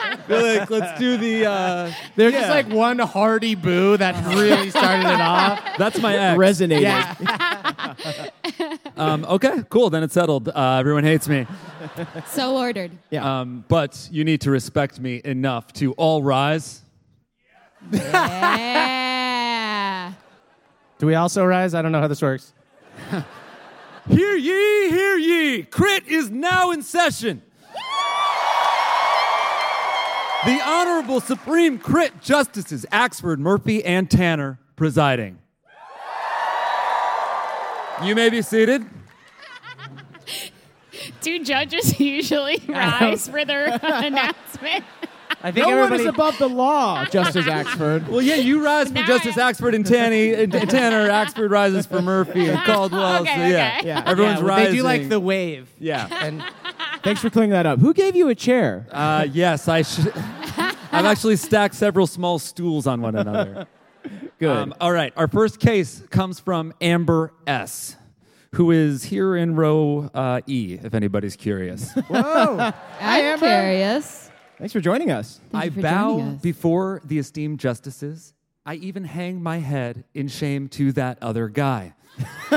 feel like let's do the. There's just like one hearty boo that really started it off. That's my ex. Resonated. Yeah. Okay, cool. Then it's settled. Everyone hates me. So ordered. Yeah. But you need to respect me enough to all rise. Yeah. Do we also rise? I don't know how this works. Hear ye, hear ye. Crit is now in session. The Honorable Supreme Crit Justices Axford, Murphy, and Tanner presiding. You may be seated. Do judges usually rise for their announcement? I think No one everybody. is above the law, Justice Axford. Well, yeah, you rise for Now Justice I- Axford and Tanner. Axford rises for Murphy and Caldwell. Okay, so yeah, okay. Yeah. everyone's Yeah, rising. they do like the wave. Yeah. And Thanks for clearing that up. Who gave you a chair? Yes, I should. I've actually stacked several small stools on one another. Good. All right, our first case comes from Amber S., who is here in row E, if anybody's curious. Whoa. I'm curious. Thanks for joining us. Thank I you for bow joining us. before the esteemed justices. I even hang my head in shame to that other guy. You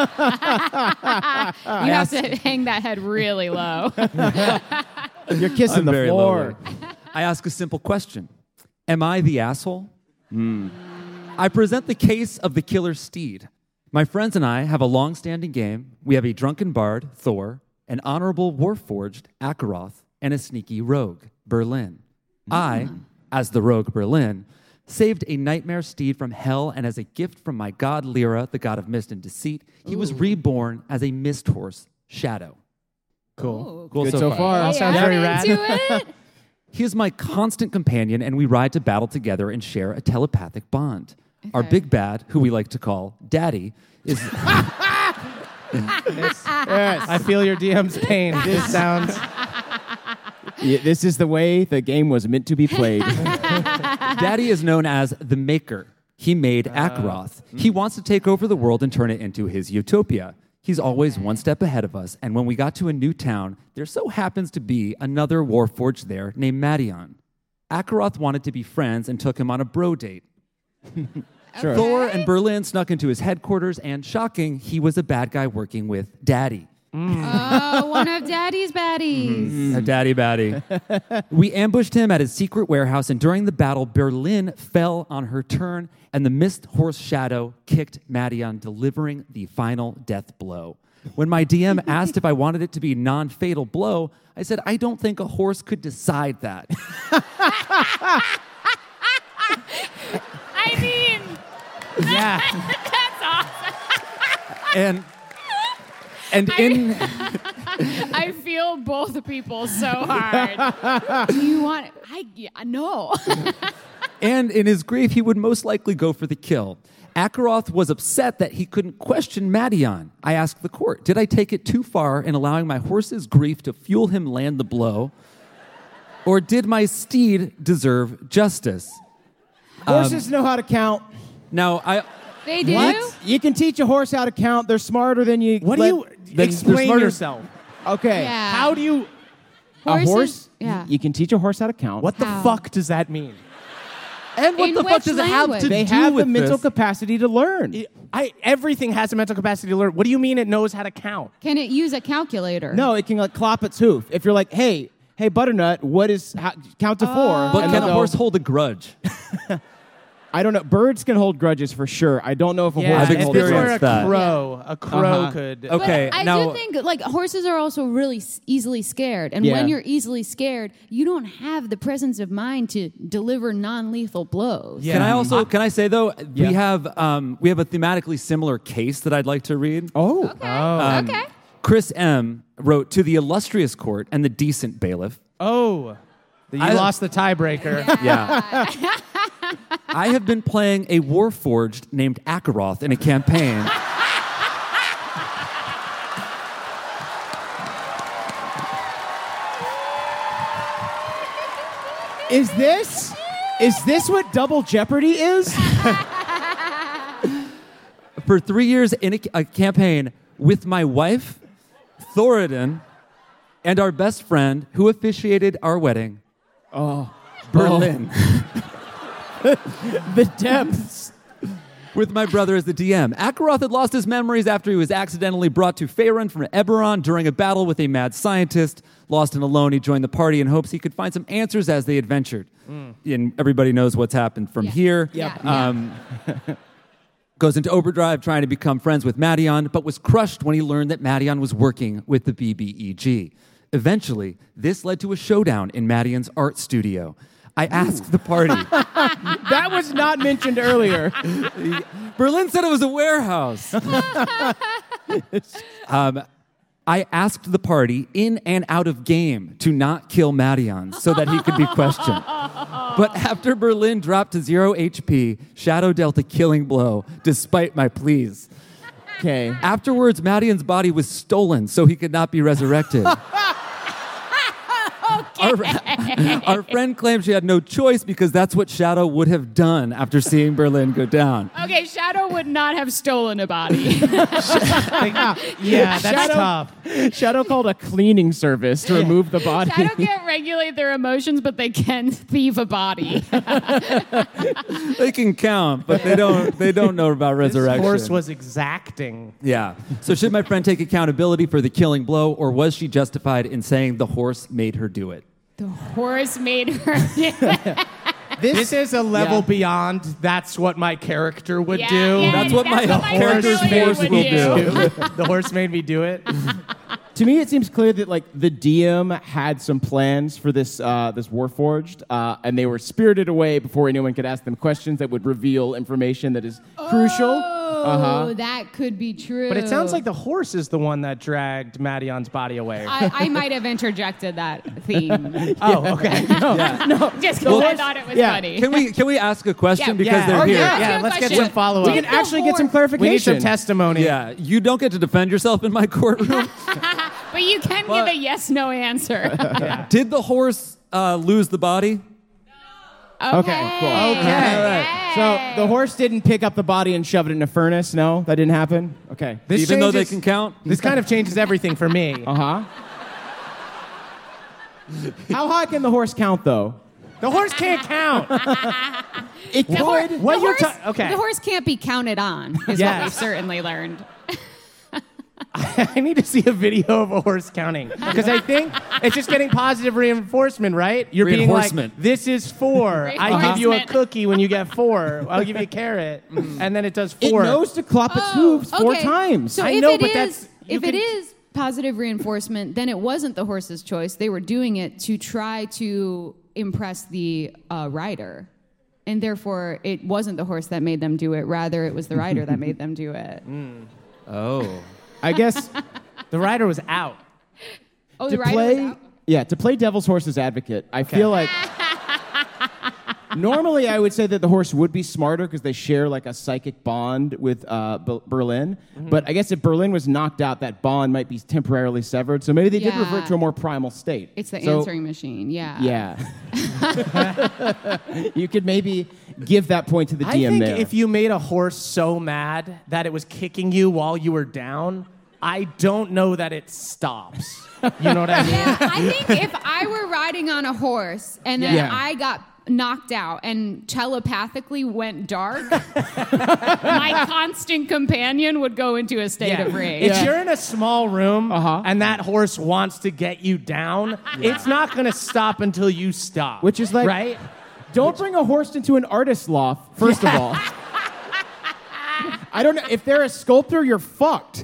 have to hang that head really low. You're kissing I'm the very floor. lowly. I ask a simple question. Am I the asshole? I present the case of the killer steed. My friends and I have a long-standing game. We have a drunken bard, Thor, an honorable warforged, Akaroth, and a sneaky rogue, Berlin. I, as the rogue Berlin, saved a nightmare steed from hell, and as a gift from my god Lyra, the god of mist and deceit, he was reborn as a mist horse, Shadow. Cool. Cool Good so so far. far. All sounds very rad. Into it. He is my constant companion, and we ride to battle together and share a telepathic bond. Our Okay. big bad, who we like to call Daddy, is Yes. I feel your DM's pain. This sounds. Yeah, this is the way the game was meant to be played. Daddy is known as the Maker. He made Akaroth. He wants to take over the world and turn it into his utopia. He's always one step ahead of us, and when we got to a new town, there so happens to be another warforged there named Madion. Akaroth wanted to be friends and took him on a bro date. Sure. Thor and Berlin snuck into his headquarters, and shocking, he was a bad guy working with Daddy. Oh, one of Daddy's baddies. A daddy baddie. We ambushed him at his secret warehouse, and during the battle, Berlin fell on her turn, and the mist horse Shadow kicked Madion, delivering the final death blow. When my DM asked if I wanted it to be a non-fatal blow, I said, I don't think a horse could decide that. I mean, Yeah. that's awesome. And in... I feel both people so hard. Do you want? No. And in his grief, he would most likely go for the kill. Akaroth was upset that he couldn't question Madion. I asked the court, did I take it too far in allowing my horse's grief to fuel him land the blow? Or did my steed deserve justice? Horses know how to count. Now, They do. What? You can teach a horse how to count. They're smarter than you. What do you they're explain smarter. yourself? Okay. Yeah. How do you? Horses- A horse? Yeah. You can teach a horse how to count. What the How? fuck does that mean? and what In the fuck which does it have to language? They do have the with mental this? capacity to learn. Everything has a mental capacity to learn. What do you mean it knows how to count? Can it use a calculator? No, it can like clop its hoof. If you're like, hey, Butternut, what is count to 4? But And can they'll a go, horse hold a grudge? I don't know. Birds can hold grudges for sure. I don't know if a horse I've can if hold this were experienced a that. crow, a crow Uh-huh. could. But Okay, I now do think like horses are also really easily scared, and Yeah. when you're easily scared, you don't have the presence of mind to deliver non-lethal blows. Yeah. Can I also can I say though Yeah. we have a thematically similar case that I'd like to read. Oh. Okay. Chris M wrote to the illustrious court and the decent bailiff. Oh, you I- lost the tiebreaker. Yeah. I have been playing a warforged named Akaroth in a campaign. Is this what Double Jeopardy is? For 3 years in a campaign with my wife, Thoradin, and our best friend who officiated our wedding, Berlin. The depths. With my brother as the DM. Akaroth had lost his memories after he was accidentally brought to Faerun from Eberron during a battle with a mad scientist. Lost and alone, he joined the party in hopes he could find some answers as they adventured. And everybody knows what's happened from here. Goes into overdrive trying to become friends with Madion, but was crushed when he learned that Madion was working with the BBEG. Eventually, this led to a showdown in Madion's art studio. I asked the party. That was not mentioned earlier. Berlin said it was a warehouse. I asked the party in and out of game to not kill Madion so that he could be questioned. But after Berlin dropped to 0 HP, Shadow dealt a killing blow despite my pleas. Okay. Afterwards, Madion's body was stolen so he could not be resurrected. Our friend claimed she had no choice because that's what Shadow would have done after seeing Berlin go down. Okay, Shadow would not have stolen a body. Yeah, that's tough. Shadow called a cleaning service to remove the body. Shadow can't regulate their emotions, but they can thieve a body. They can count, but they don't know about resurrection. This horse was exacting. Yeah. So should my friend take accountability for the killing blow, or was she justified in saying the horse made her do it? The horse made her do it. This is a level beyond that's what my character would Yeah, do. yeah, That's what my character's really horse would will do. The horse made me do it. To me, it seems clear that like the DM had some plans for this this Warforged, and they were spirited away before anyone could ask them questions that would reveal information that is crucial. Oh, that could be true. But it sounds like the horse is the one that dragged Madion's body away. I might have interjected that theme. Oh, okay. No, Just because I thought it was funny. Can we ask a question Yeah. because they're here? Yeah, let's get some follow-up. we can actually get some clarification. We need some testimony. Yeah, you don't get to defend yourself in my courtroom. But you can give a yes/no answer. Did the horse lose the body? Okay, cool. Okay. So the horse didn't pick up the body and shove it in a furnace? No? That didn't happen? Okay. This Even though they changes- can count? This kind of changes everything for me. Uh-huh. How high can the horse count, though? The horse can't count. It could. What the you're horse, okay. The horse can't be counted on, is what Yes. we've certainly learned. I need to see a video of a horse counting because I think it's just getting positive reinforcement, right? You're being like, Reinforcement. this is 4. I give you a Reinforcement. cookie when you get 4. I'll give you a carrot, and then it does 4. It knows to clop its hooves 4 times. So I if know, it but is- that's- you if it can- is positive reinforcement, then it wasn't the horse's choice. They were doing it to try to impress the rider. And therefore, it wasn't the horse that made them do it. Rather, it was the rider that made them do it. Oh. I guess The rider was out. Oh, to the rider play, was out? yeah, to play devil's horse's advocate, I feel like normally I would say that the horse would be smarter because they share like a psychic bond with Berlin. But I guess if Berlin was knocked out, that bond might be temporarily severed. So maybe they did Yeah. revert to a more primal state. It's the So- answering machine, yeah. Yeah. You could maybe give that point to the I DM think there. if you made a horse so mad that it was kicking you while you were down, I don't know that it stops. You know what I mean? Yeah, I think if I were riding on a horse and then Yeah. I got knocked out and telepathically went dark, my constant companion would go into a state of rage. If you're in a small room Uh-huh. and that horse wants to get you down, it's not going to stop until you stop. Which is like, right? don't bring a horse into an artist's loft, first of all. I don't know. If they're a sculptor, you're fucked.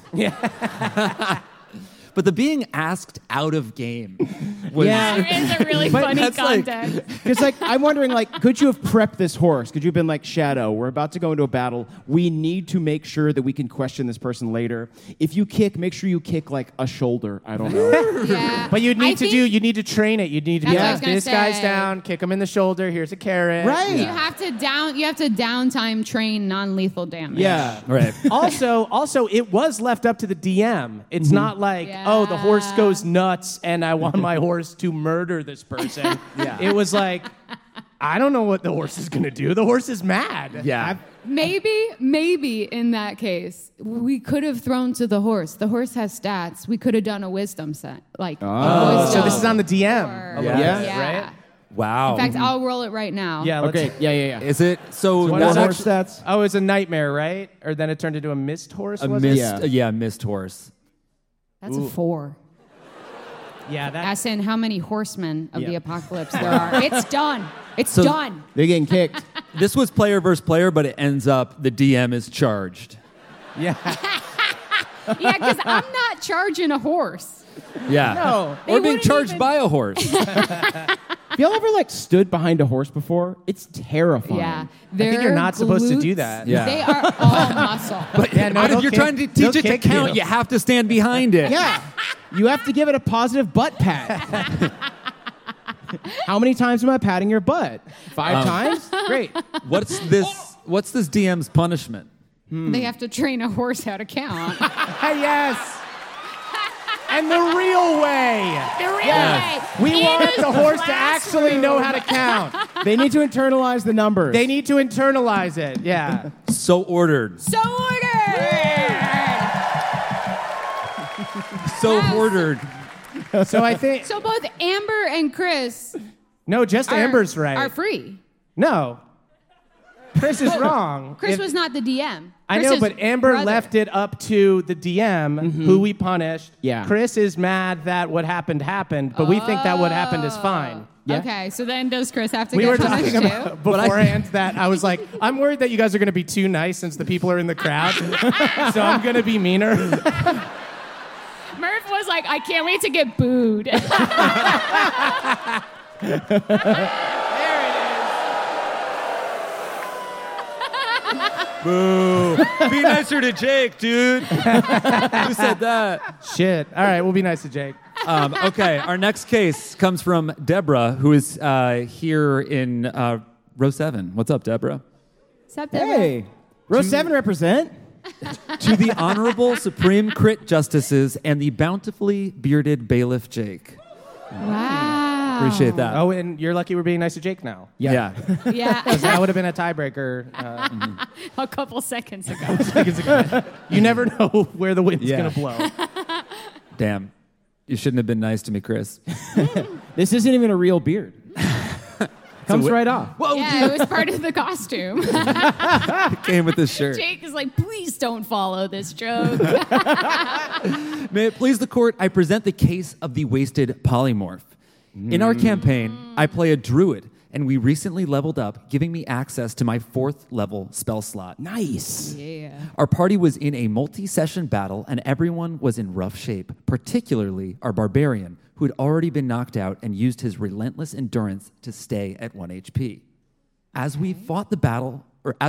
But the being asked out of game was... There is a really But funny that's like- context. Because, like, I'm wondering, like, could you have prepped this horse? Could you have been like, Shadow, we're about to go into a battle. We need to make sure that we can question this person later. If you kick, make sure you kick, like, a shoulder. I don't know. Yeah. But you need I think you need to train it. You need to be That's what I like, was gonna this guy's say. down, kick him in the shoulder, here's a carrot. Right. You have to downtime train non-lethal damage. Yeah. Right. Also, it was left up to the DM. It's not like, oh, the horse Yeah. goes nuts and I want my horse to murder this person. Yeah. It was like, I don't know what the horse is going to do. The horse is mad. Yeah. Maybe in that case, we could have thrown to the horse. The horse has stats. We could have done a wisdom set. Like, So this is on the DM. Or- Yeah. Yeah. Right? Wow. In fact, I'll roll it right now. Yeah. Let's, Okay. Yeah. Is it so? What that's is Horse actually stats. Oh, it was a nightmare, right? Or then it turned into a missed horse. a Was missed. it? Yeah, missed horse. That's a 4. Yeah. That. As in how many horsemen of Yeah. the apocalypse there are. It's done. It's So- done. They're getting kicked. This was player versus player, but it ends up the DM is charged. Yeah. Yeah, because I'm not charging a horse. Yeah. No. They Or being wouldn't charged even- by a horse. Have y'all ever like stood behind a horse before? It's terrifying. Yeah. I think you're not supposed to do glutes, that. Yeah. They are all muscle. But Yeah, no, if they'll you're kick- trying to they'll teach it to kick count, you. you have to stand behind it. Yeah. You have to give it a positive butt pat. How many times am I patting your butt? 5 times? Great. What's this DM's punishment? They have to train a horse how to count. Yes. And the real way. The real Yes. way. We In want a the horse to actually classroom. know how to count. They need to internalize the numbers. They need to internalize it. Yeah. So ordered. So ordered. So Yes. ordered. So I think So both Amber and Chris no, just are, Amber's right. are free. No. Chris is wrong. Chris If- was not the DM. I know, Chris's but Amber brother. left it up to the DM, who we punished. Yeah. Chris is mad that what happened happened, but we think that what happened is fine. Yeah. Okay, so then does Chris have to We get were punished talking too? about beforehand that I was like, I'm worried that you guys are going to be too nice since the people are in the crowd, so I'm going to be meaner. Murph was like, I can't wait to get booed. Boo. Be nicer to Jake, dude. Who said that? Shit. All right, we'll be nice to Jake. Okay, our next case comes from Deborah, who is here in row 7. What's up, Deborah? Sup, Deborah? Hey. Row 7 represent. To the Honorable Supreme Crit Justices and the bountifully bearded bailiff Jake. Wow. Appreciate that. Oh, and you're lucky we're being nice to Jake now. Yeah. Yeah, That would have been a tiebreaker. a couple seconds ago. You never know where the wind's Yeah. going to blow. Damn. You shouldn't have been nice to me, Chris. This isn't even a real beard. Comes right off. Whoa, Yeah, it was part of the costume. came with this shirt. Jake is like, please don't follow this joke. May it please the court, I present the case of the wasted polymorph. In our campaign, I play a druid, and we recently leveled up, giving me access to my 4th level spell slot. Nice. Yeah. Our party was in a multi-session battle, and everyone was in rough shape, particularly our barbarian, who had already been knocked out and used his relentless endurance to stay at 1 HP. As we thought the battle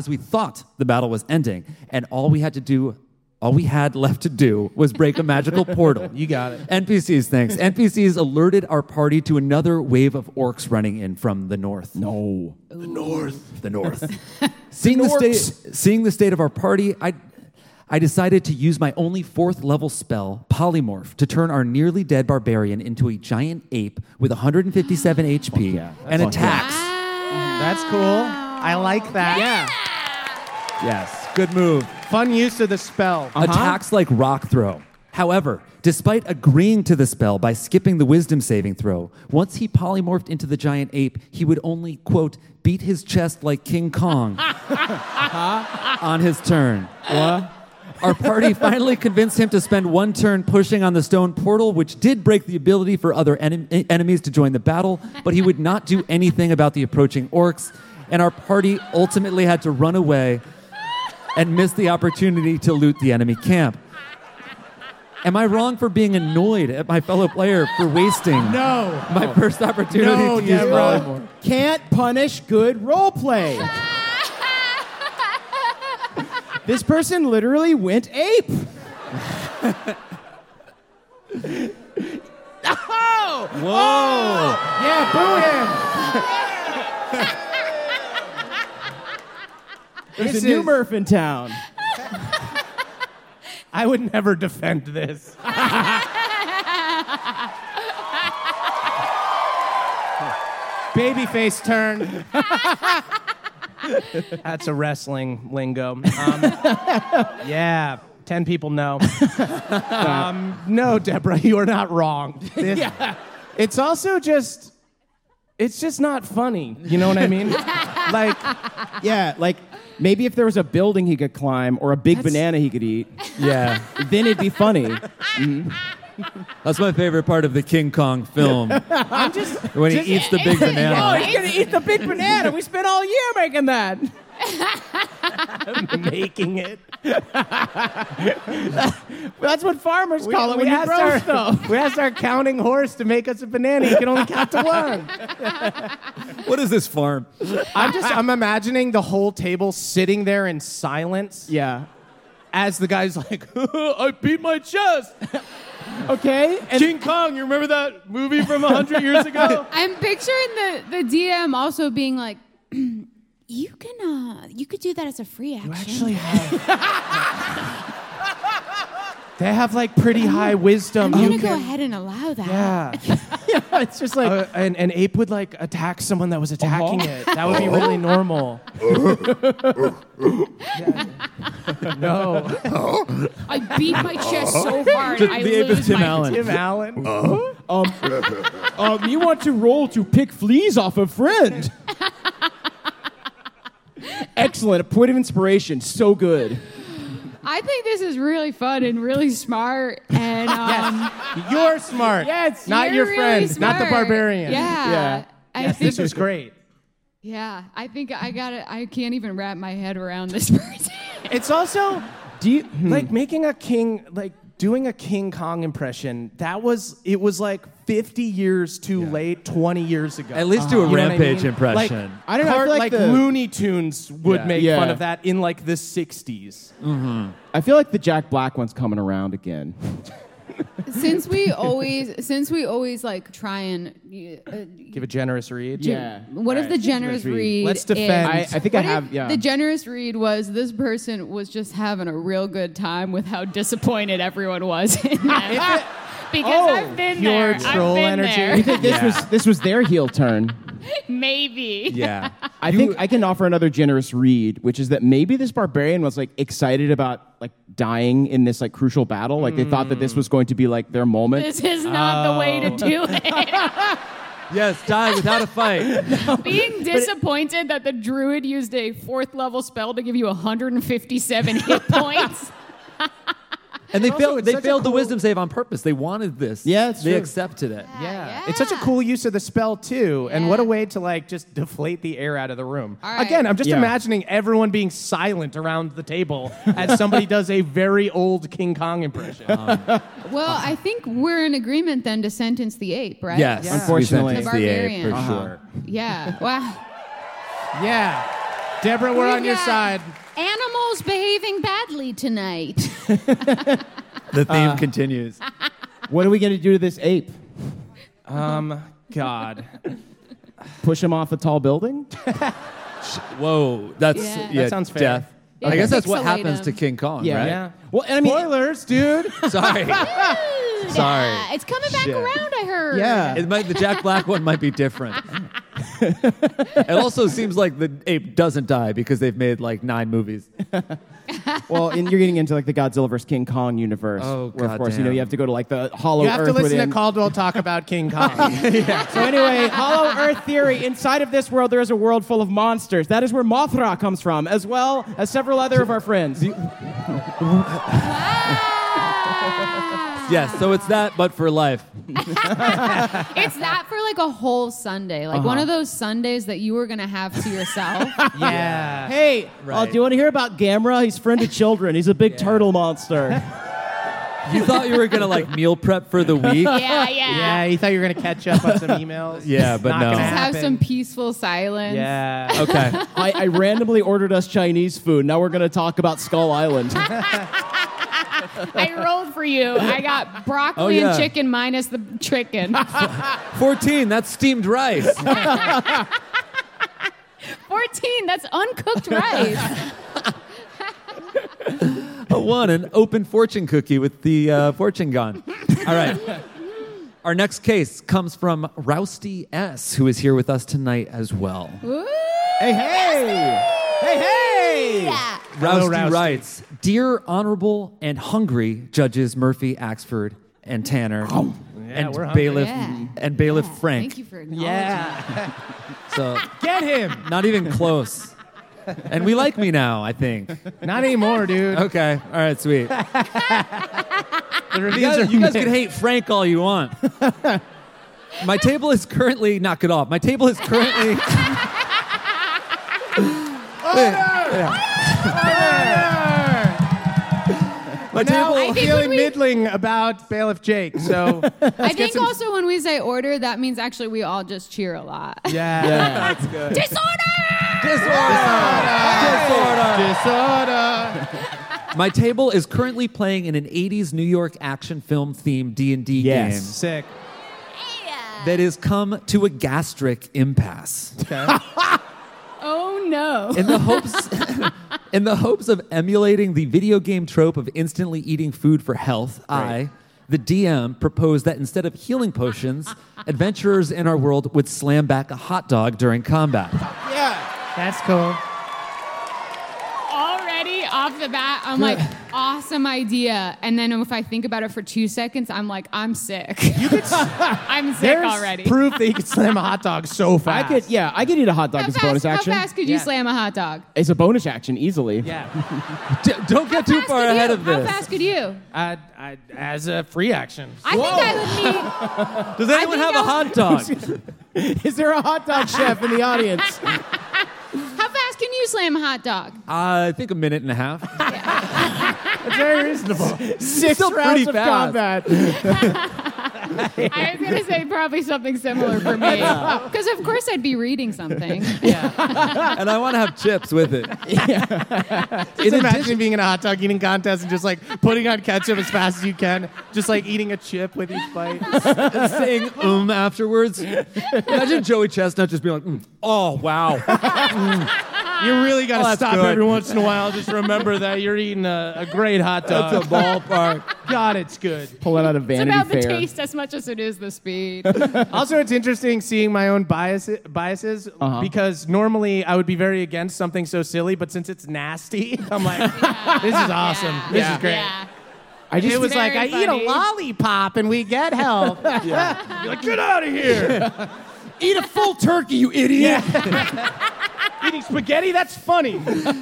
was ending, and all we had left to do was break a magical portal. You got it. NPCs, thanks. NPCs alerted our party to another wave of orcs running in from the north. No. The north. Seeing the state of our party, I decided to use my only 4th level spell, Polymorph, to turn our nearly dead barbarian into a giant ape with 157 HP and attacks. That's cool. I like that. Yeah. Yes, good move. Fun use of the spell. Attacks like rock throw. However, despite agreeing to the spell by skipping the wisdom saving throw, once he polymorphed into the giant ape, he would only, quote, beat his chest like King Kong on his turn. What? Our party finally convinced him to spend 1 turn pushing on the stone portal, which did break the ability for other enemies to join the battle, but he would not do anything about the approaching orcs, and our party ultimately had to run away and miss the opportunity to loot the enemy camp. Am I wrong for being annoyed at my fellow player for wasting my first opportunity No, to use Deborah. polymorph? Can't punish good role play. This person literally went ape. Whoa! Yeah, boo him. There's This a new is- Murph in town. I would never defend this. Babyface turn. That's a wrestling lingo. Yeah, 10 people know. No, Deborah, you are not wrong. It's also just, it's just not funny. You know what I mean? Like, Yeah, like maybe if there was a building he could climb or a big banana he could eat, Yeah. then it'd be funny. That's my favorite part of the King Kong film. I'm just When he eats the big Oh, banana. he's gonna eat the big banana. We spent all year making that. Making it. That's what farmers call it when you grow stuff. We asked our counting horse to make us a banana. He can only count to 1. What is this farm? I'm imagining the whole table sitting there in silence Yeah. as the guy's like, I beat my chest. Okay. And King Kong, you remember that movie from 100 years ago? I'm picturing the DM also being like, you could do that as a free action. Actually they have like pretty high wisdom. I'm You gonna go can- ahead and allow that. Yeah. it's just like an ape would like attack someone that was attacking it. That would be really normal. No. I beat my chest so hard, I the ape is lose Tim my Allen. Tim Allen. you want to roll to pick fleas off a friend. Excellent. A point of inspiration. So good. I think this is really fun and really smart. And You're smart. Yes, Not you're your really friend. Not the smart. barbarian. Yeah. I think This was great. Yeah, I think I can't even wrap my head around this person. It's also, do you like making a king, like doing a King Kong impression? It was like 50 years too late, 20 years ago. At least do a You know what I Rampage mean? impression. Like, I don't know, I feel like the- Looney Tunes would Yeah. make Yeah. fun of that in like the 60s. I feel like the Jack Black one's coming around again. since we always like try and Give a generous read. Yeah. what if the generous read? Let's defend. is- I think I what if have. Yeah. The generous read was this person was just having a real good time with how disappointed everyone was in that. Because I've been pure there. troll I've been energy. there. You think this was their heel turn? Maybe. Yeah. I think I can offer another generous read, which is that maybe this barbarian was like excited about like dying in this like crucial battle. Like they thought that this was going to be like their moment. This is not the way to do it. Yes, die without a fight. Being disappointed that the druid used a 4th level spell to give you 157 hit points. And they Also, failed. it's They such a failed the cool- wisdom save on purpose. They wanted this. Yeah, it's they true. accepted it. Yeah. It's such a cool use of the spell too. And what a way to like just deflate the air out of the room. All right. Again, I'm just Yeah. imagining everyone being silent around the table as somebody does a very old King Kong impression. Well, I think we're in agreement then to sentence the ape, right? Yes, Yeah. Unfortunately. we The sentenced the ape barbarian. for sure. Yeah. Wow. Yeah. Deborah, we're on your got side. Animals behaving badly tonight. The theme continues. What are we going to do to this ape? God. Push him off a tall building? Whoa, that's Yeah. That sounds fair. Death. Yeah, I guess that's what pixelate happens him. to King Kong, Yeah. right? Yeah. Well, and I mean, Spoilers, dude. Sorry. Sorry. It's coming back Shit. around, I heard. yeah. The Jack Black one might be different. It also seems like the ape doesn't die because they've made like 9 movies. Well, and you're getting into like the Godzilla vs. King Kong universe. Oh, where, of course, goddamn. you have to go to like the Hollow You have Earth to listen within. to Caldwell talk about King Kong. So anyway, Hollow Earth theory. Inside of this world, there is a world full of monsters. That is where Mothra comes from, as well as several other of our friends. Yes, so it's that, but for life. It's that for like a whole Sunday. Like one of those Sundays that you were going to have to yourself. Yeah. Hey, Right. do you want to hear about Gamera? He's friend of children. He's a big turtle monster. You thought you were gonna like meal prep for the week? Yeah. Yeah, you thought you were going to catch up on some emails? Yeah, but Not no. gonna Just have happen. some peaceful silence. Yeah. Okay. I randomly ordered us Chinese food. Now we're going to talk about Skull Island. I rolled for you. I got broccoli Oh, yeah. and chicken minus the chicken. 14, that's steamed rice. 14, that's uncooked rice. A 1, an open fortune cookie with the fortune gone. All right. Our next case comes from Rousty S., who is here with us tonight as well. Ooh. Hey, hey! Hey, hey! Hello, Rousty Rousty. writes, Dear Honorable and Hungry Judges Murphy, Axford, and Tanner. and we're hungry. bailiff Yeah. and bailiff Yeah, Frank. Thank you for acknowledging. Yeah. So Get him. not even close. And we like me now, I think. Not anymore, dude. Okay. All right, sweet. The You reviews are guys can mixed. hate Frank all you want. My table is currently knock it off. My table is currently my Now table. I'm think feeling when we- middling about Bailiff Jake. So I think also when we say order, that means actually we all just cheer a lot. yeah. Disorder. My table is currently playing in an 80s New York action film themed D&D Yes. game Sick. that has come to a gastric impasse. Oh no. In the hopes of emulating the video game trope of instantly eating food for health, I, the DM, proposed that instead of healing potions, adventurers in our world would slam back a hot dog during combat. That's cool. Already off the bat, I'm like, awesome idea. And then if I think about it for 2 seconds, I'm like, I'm sick. I'm sick There's already. proof that you can slam a hot dog so fast. I could eat a hot dog How as a bonus fast, action. how fast could you Yeah. slam a hot dog? It's a bonus action easily. Yeah. Don't get too Fast far could ahead you? of this. How fast could you? As a free action. I think I would need. Does anyone think have a I hot dog? Is there a hot dog chef in the audience? How fast can you slam a hot dog? I think a minute and a half. That's very reasonable. 6 Still rounds pretty of fast. combat. I was going to say probably something similar for me. Because, of course, I'd be reading something. And I want to have chips with it. Just imagine being in a hot dog eating contest and just like putting on ketchup as fast as you can, just like eating a chip with each bite. Saying afterwards. Imagine Joey Chestnut just being like, oh, wow. You really got to that's stop good. every once in a while. Just remember that you're eating a great hot dog. That's a ballpark. God, it's good. Pull it out of It's Vanity about the Fair. taste as much as it is the speed. Also, it's interesting seeing my own biases because normally I would be very against something so silly, but since it's nasty, I'm like, this is awesome. Yeah. This is great. Yeah. It was like, I Very eat a funny. lollipop and we get health. You're like, get out of here. Eat a full turkey, you idiot. Eating spaghetti? That's funny.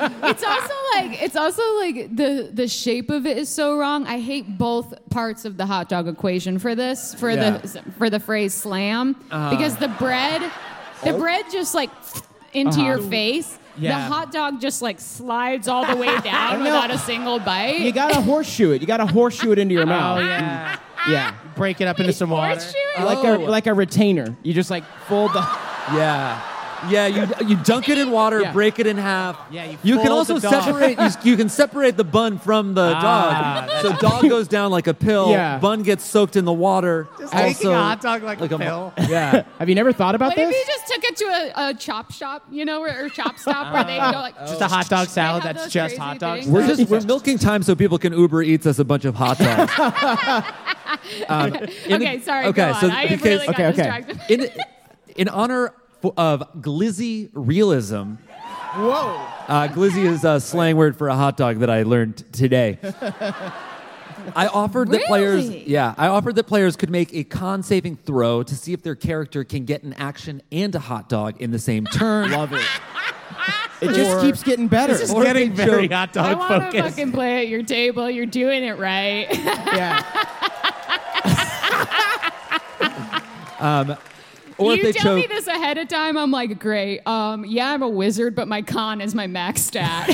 It's also like the shape of it is so wrong. I hate both parts of the hot dog equation for this for the phrase slam because the bread just like into your face. Yeah. The hot dog just like slides all the way down without a single bite. You gotta horseshoe it. You gotta horseshoe it into your mouth. Oh, yeah. Yeah. Break it up into some water. Horseshoe it? Like a retainer. You just like fold the. Yeah. Yeah, you dunk it in water, Yeah. break it in half. Yeah, you can fold also the dog. separate. You can separate the bun from the dog. So dog goes down like a pill. Yeah. Bun gets soaked in the water. Just taking a hot dog like a pill. Yeah. Have you never thought about What if this? you just took it to a chop shop, or chop stop where they go like Just a hot dog salad They have that's those just crazy hot dogs. things. We're milking time so people can Uber Eats us a bunch of hot dogs. Okay, sorry. okay, go on. so I because- really got okay. distracted. In honor of glizzy realism. Whoa. Glizzy is a slang word for a hot dog that I learned today. I offered that players could make a con saving throw to see if their character can get an action and a hot dog in the same turn. Love it. It just keeps getting better. This is Or getting they very joke. hot I dog want to focused. fucking play at your table. You're doing it right. Yeah. Or you if they tell me choke. this ahead of time, I'm like, great. Yeah, I'm a wizard, but my con is my max stat.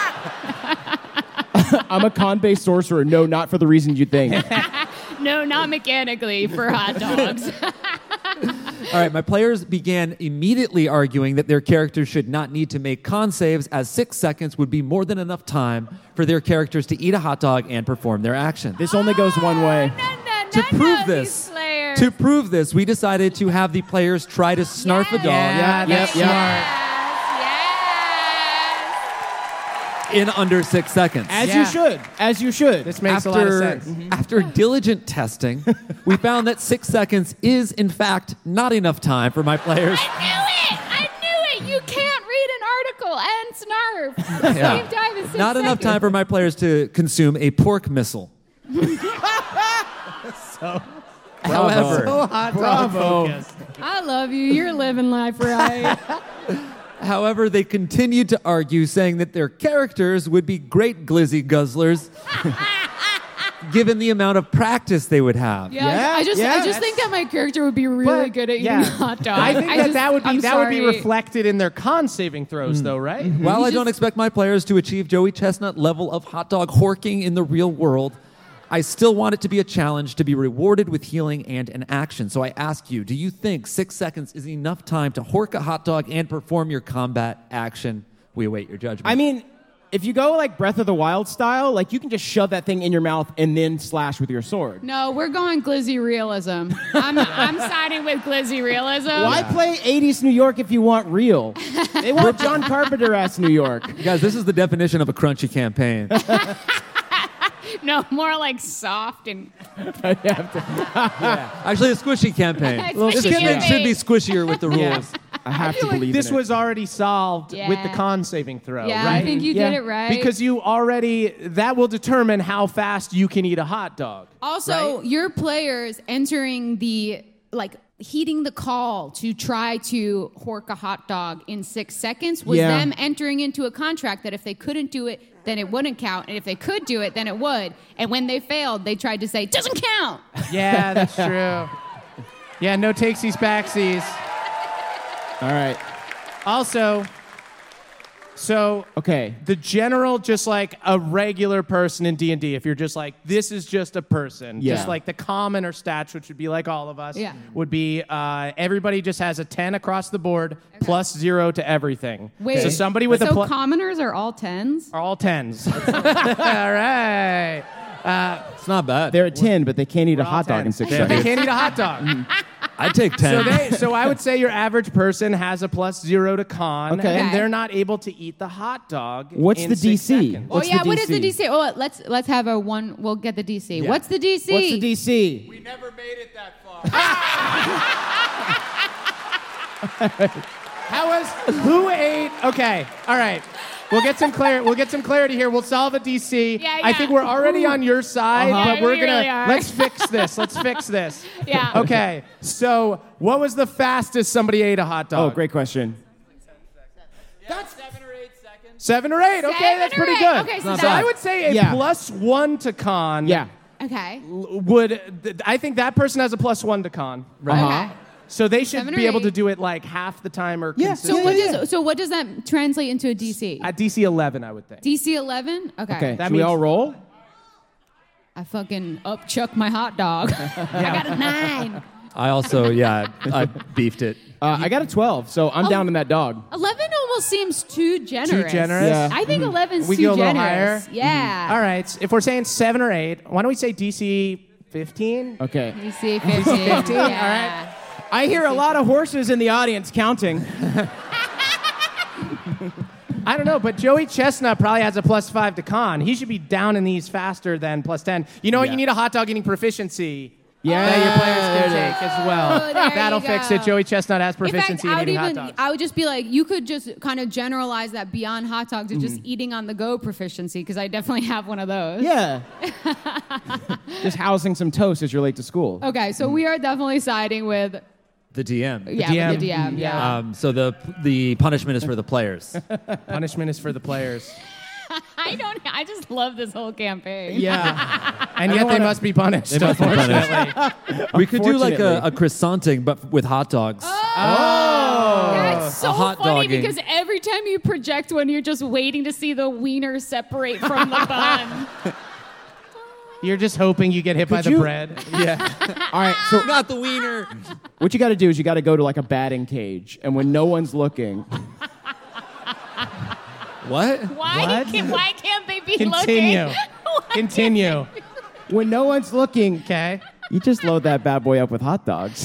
I'm a con-based sorcerer. No, not for the reason you think. No, not mechanically for hot dogs. All right, my players began immediately arguing that their characters should not need to make con saves, as 6 seconds would be more than enough time for their characters to eat a hot dog and perform their action. This only goes one way. To prove this, we decided to have the players try to snarf a dog Yeah, that's Yep, yep. smart. in under 6 seconds. As Yeah. you should. As you should. This makes a lot of sense. After diligent testing, we found that 6 seconds is, in fact, not enough time for my players. I knew it. You can't read an article and snarf at the Yeah. same time as 6 Not enough time for my players to consume a pork missile. However, So hot dog focused. I love you. You're living life right. However, they continued to argue, saying that their characters would be great glizzy guzzlers given the amount of practice they would have. Yeah, I just think that my character would be really But, good at eating hot dogs. I think that would be I'm that would be sorry. reflected in their con saving throws, though, right? While I don't expect my players to achieve Joey Chestnut level of hot dog horking in the real world, I still want it to be a challenge to be rewarded with healing and an action. So I ask you, do you think 6 seconds is enough time to hork a hot dog and perform your combat action? We await your judgment. I mean, if you go like Breath of the Wild style, like you can just shove that thing in your mouth and then slash with your sword. No, we're going glizzy realism. I'm siding with glizzy realism. Why play 80s New York if you want real? They want John Carpenter-ass New York. Guys, this is the definition of a crunchy campaign. No, more like soft and. Actually, a squishy campaign. Squishy This campaign campaign. should be squishier with the rules. I have to feel like believe this in it. was already solved with the Yeah. con saving throw, Yeah, right? I think you Yeah. did it right. Because you already, that will determine how fast you can eat a hot dog. Also, right? your players entering the, heeding the call to try to hork a hot dog in 6 seconds was Yeah. them entering into a contract that if they couldn't do it, then it wouldn't count. And if they could do it, then it would. And when they failed, they tried to say, doesn't count. Yeah, that's true. Yeah, no takesies, backsies. All right. Also, so Okay. the general, just like a regular person in D&D, if you're just like, this is just a person, Yeah. just like the commoner stats, which would be like all of us, Yeah. would be everybody just has a 10 across the board plus 0 to everything. Wait, So somebody with so a commoners are all 10s? are all 10s. All right. It's not bad. They're at 10, but they can't eat a All hot dog in 10s. 6 They seconds. can't eat a hot dog. I'd take 10. So I would say your average person has a plus 0 to con, Okay. and they're not able to eat the hot dog. What's in the 6 DC? seconds. Oh What's yeah, the what is the DC? DC? Oh, let's have a one. We'll get the DC. Yeah. What's the DC? What's the DC? We never made it that far. How was who ate? Okay, all right. We'll get some clarity here. We'll solve a DC. Yeah, I yeah. think we're already on your side, Uh-huh. but Yeah, we're we gonna really are. let's fix this. Let's fix this. Yeah. Okay. So, what was the fastest somebody ate a hot dog? Oh, great question. That's 7 or 8 seconds. 7 or 8. Okay, 7 that's or pretty 8. good. Okay, so so that's- I would say a Yeah. plus 1 to con. Yeah. Okay. I think that person has a plus 1 to con. Right. Okay. So they should 7 or be able 8. to do it like half the time or Yeah. So consistently. what does that translate into a DC? At DC 11, I would think. DC 11? Okay. Okay. That Should we means- all roll? I fucking upchuck my hot dog. I got a 9. I also, I beefed it. I got a 12, so I'm down in that dog. 11 almost seems too generous. generous? Yeah. I think 11's We too go a little generous. higher? Yeah. All right. If we're saying 7 or 8, why don't we say DC 15? Okay. DC 15. 15? Yeah. All right. I hear a lot of horses in the audience counting. I don't know, but Joey Chestnut probably has a plus 5 to con. He should be down in these faster than plus 10. You know what? Yeah. You need a hot dog eating proficiency. Yeah. That your players There can it take is. as well. Oh, there That'll you fix go. it. Joey Chestnut has In fact, proficiency in eating hot dogs. I would just be like, you could just kind of generalize that beyond hot dogs to just eating on the go proficiency, because I definitely have one of those. Yeah. Just housing some toast as you're late to school. Okay, so we are definitely siding with The DM. with the DM. Yeah. So the punishment is for the players. Punishment is for the players. I just love this whole campaign. Yeah. And yet they must be punished. They must be punished. unfortunately. We could do like Unfortunately. a croissanting, but with hot dogs. That's so hot funny dogging. because every time you project one, you're just waiting to see the wiener separate from the bun. You're just hoping you get hit by the you- bread. Yeah. All right. So Not the wiener. what you got to do is you got to go to like a batting cage, and when no one's looking, What? Why can't they be Continue. looking? Continue. when no one's looking, Okay. you just load that bad boy up with hot dogs.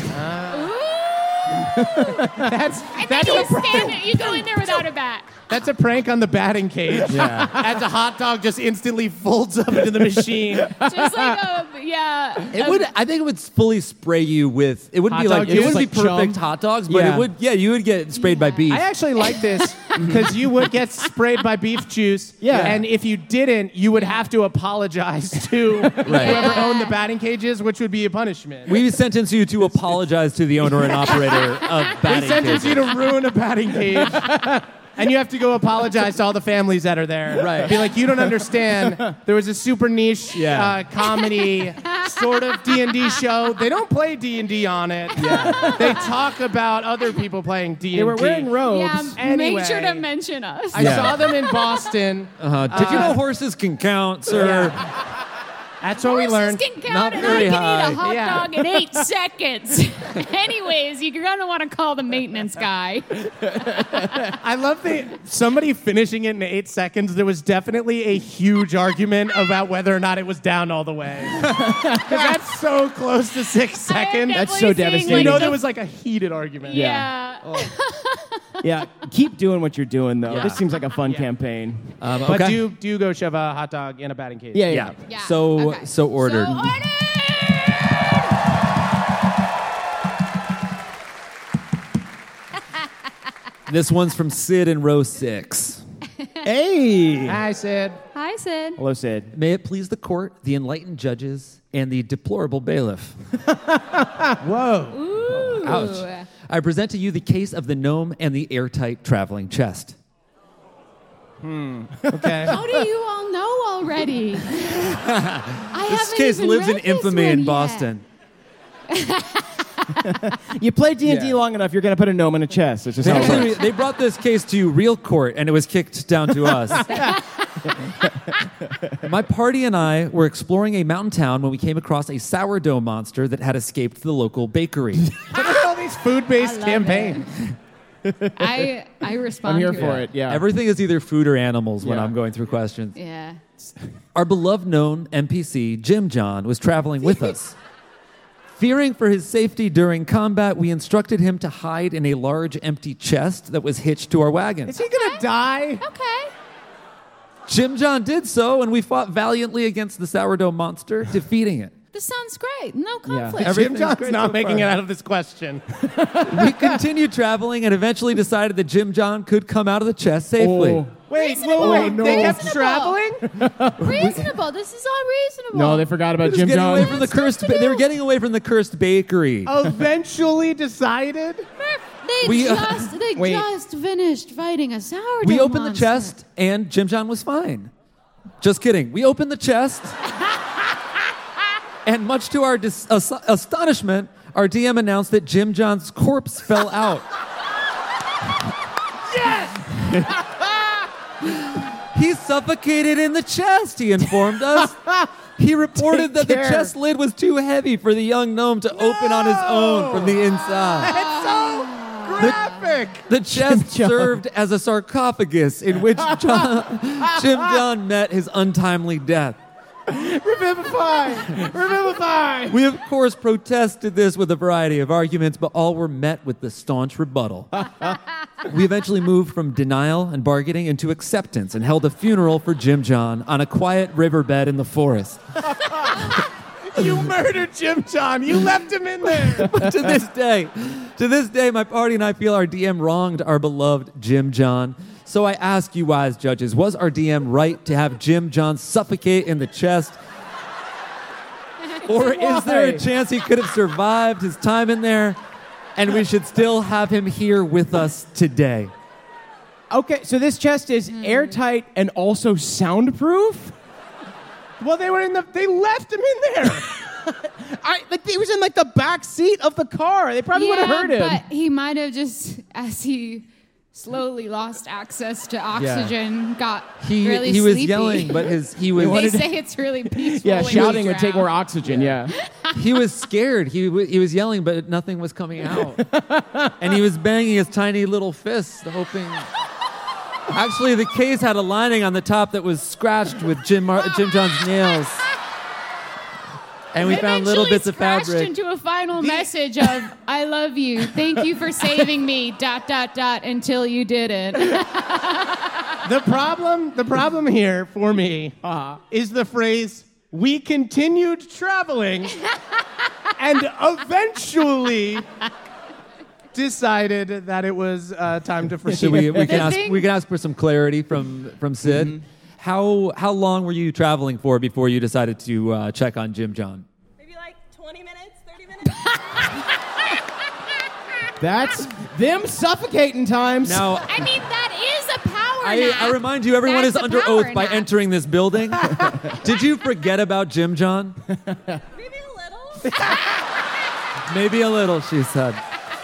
That's You go in there without a bat. That's a prank on the batting cage. Yeah. As a hot dog just instantly folds up into the machine. Just like Yeah. It would. I think it would fully spray you with. It wouldn't Hot be like. dog It juice? wouldn't be Like perfect chum? hot dogs, but Yeah. it would. Yeah, you would get sprayed by beef. I actually like this because you would get sprayed by beef juice. Yeah. And if you didn't, you would have to apologize to whoever owned the batting cages, which would be a punishment. We sentence you to apologize to the owner and operator of We batting sentence you cages. to ruin a batting cage. And you have to go apologize to all the families that are there. Right. Be like, you don't understand. There was a super niche Yeah. comedy sort of D&D show. They don't play D&D on it. Yeah. They talk about other people playing D&D. They were wearing robes. Yeah, Anyway. make sure to mention us. I saw them in Boston. Did you know horses can count, sir? That's what we learned. Horses can Not count, and I very can high. eat a hot Yeah. dog in 8 seconds. Anyways, you're gonna want to call the maintenance guy. I love somebody finishing it in 8 seconds. There was definitely a huge argument about whether or not it was down all the way. Because that's so close to 6 seconds. That's so devastating. You know, Like there was like a heated argument. yeah. Yeah, keep doing what you're doing, though. Yeah. This seems like a fun campaign. But Okay. do go shove a hot dog in a batting cage. Yeah. Yeah. So Okay. so ordered. So ordered. This one's from Sid in row 6. Hey. I said, Hi, Sid. Hello, Sid. May it please the court, the enlightened judges, and the deplorable bailiff. whoa. Ooh. Ouch. I present to you the case of the gnome and the airtight traveling chest. Okay. How do you all know already? I This haven't case even lives in read this infamy one in yet. Boston. You play D&D Yeah. long enough, you're going to put a gnome in a chest. It's just how it works. Actually, they brought this case to real court, and it was kicked down to us. My party and I were exploring a mountain town when we came across a sourdough monster that had escaped the local bakery. Look at all these food-based love campaigns. I respond I'm here to for it. Yeah. Everything is either food or animals when Yeah. I'm going through questions. Yeah. Our beloved known NPC, Jim John, was traveling with us. Fearing for his safety during combat, we instructed him to hide in a large empty chest that was hitched to our wagon. Is he gonna die? Okay. Jim John did so, and we fought valiantly against the sourdough monster, defeating it. This sounds great. No conflict. Every- Jim Everything's John's great not so making far. it out of this question. We continued traveling and eventually decided that Jim John could come out of the chest safely. Oh. Wait, Reasonable. wait. no. They kept Reasonable. traveling? Reasonable. This is all reasonable. No, they forgot about Just Jim getting away John. from the Stuff cursed. to do. They were getting away from the cursed bakery. Eventually decided? They We- Wait. just finished fighting a sourdough We opened the monster. chest, and Jim John was fine. Just kidding. We opened the chest, and much to our astonishment, our DM announced that Jim John's corpse fell out. He suffocated in the chest, he informed us. He reported that the care. chest lid was too heavy for the young gnome to open on his own from the inside. It's so graphic. The chest John. served as a sarcophagus in which Jim John met his untimely death. Revivify. We, of course, protested this with a variety of arguments, but all were met with the staunch rebuttal. We eventually moved from denial and bargaining into acceptance and held a funeral for Jim John on a quiet riverbed in the forest. You murdered Jim John. You left him in there. But to this day, my party and I feel our DM wronged our beloved Jim John. So I ask you, wise judges, was our DM right to have Jim John suffocate in the chest? Or is there a chance he could have survived his time in there and we should still have him here with us today? Okay, so this chest is airtight and also soundproof? Well, they left him in there. He was in like the back seat of the car. They probably would have heard him. But he might have just, as he slowly lost access to oxygen, got really he was sleepy. yelling, but he was They say it's really peaceful. Yeah, when shouting you would take more drown. oxygen, yeah. he was scared. He was yelling, but nothing was coming out, and he was banging his tiny little fists, hoping. Actually, the case had a lining on the top that was scratched with Jim John's nails. And we found little bits of Eventually fabric. scratched into a final message of, I love you, thank you for saving me, ... until you didn't. The problem here for me is the phrase, we continued traveling and eventually decided that it was time to proceed. So we can thing- ask for some clarity from Sid. Mm-hmm. How long were you traveling for before you decided to check on Jim John? Maybe like 20 minutes, 30 minutes. That's them suffocating times. Now, I mean, that is a power I nap. remind you, everyone That's is a under power oath by nap. entering this building. Did you forget about Jim John? Maybe a little. Maybe a little, she said.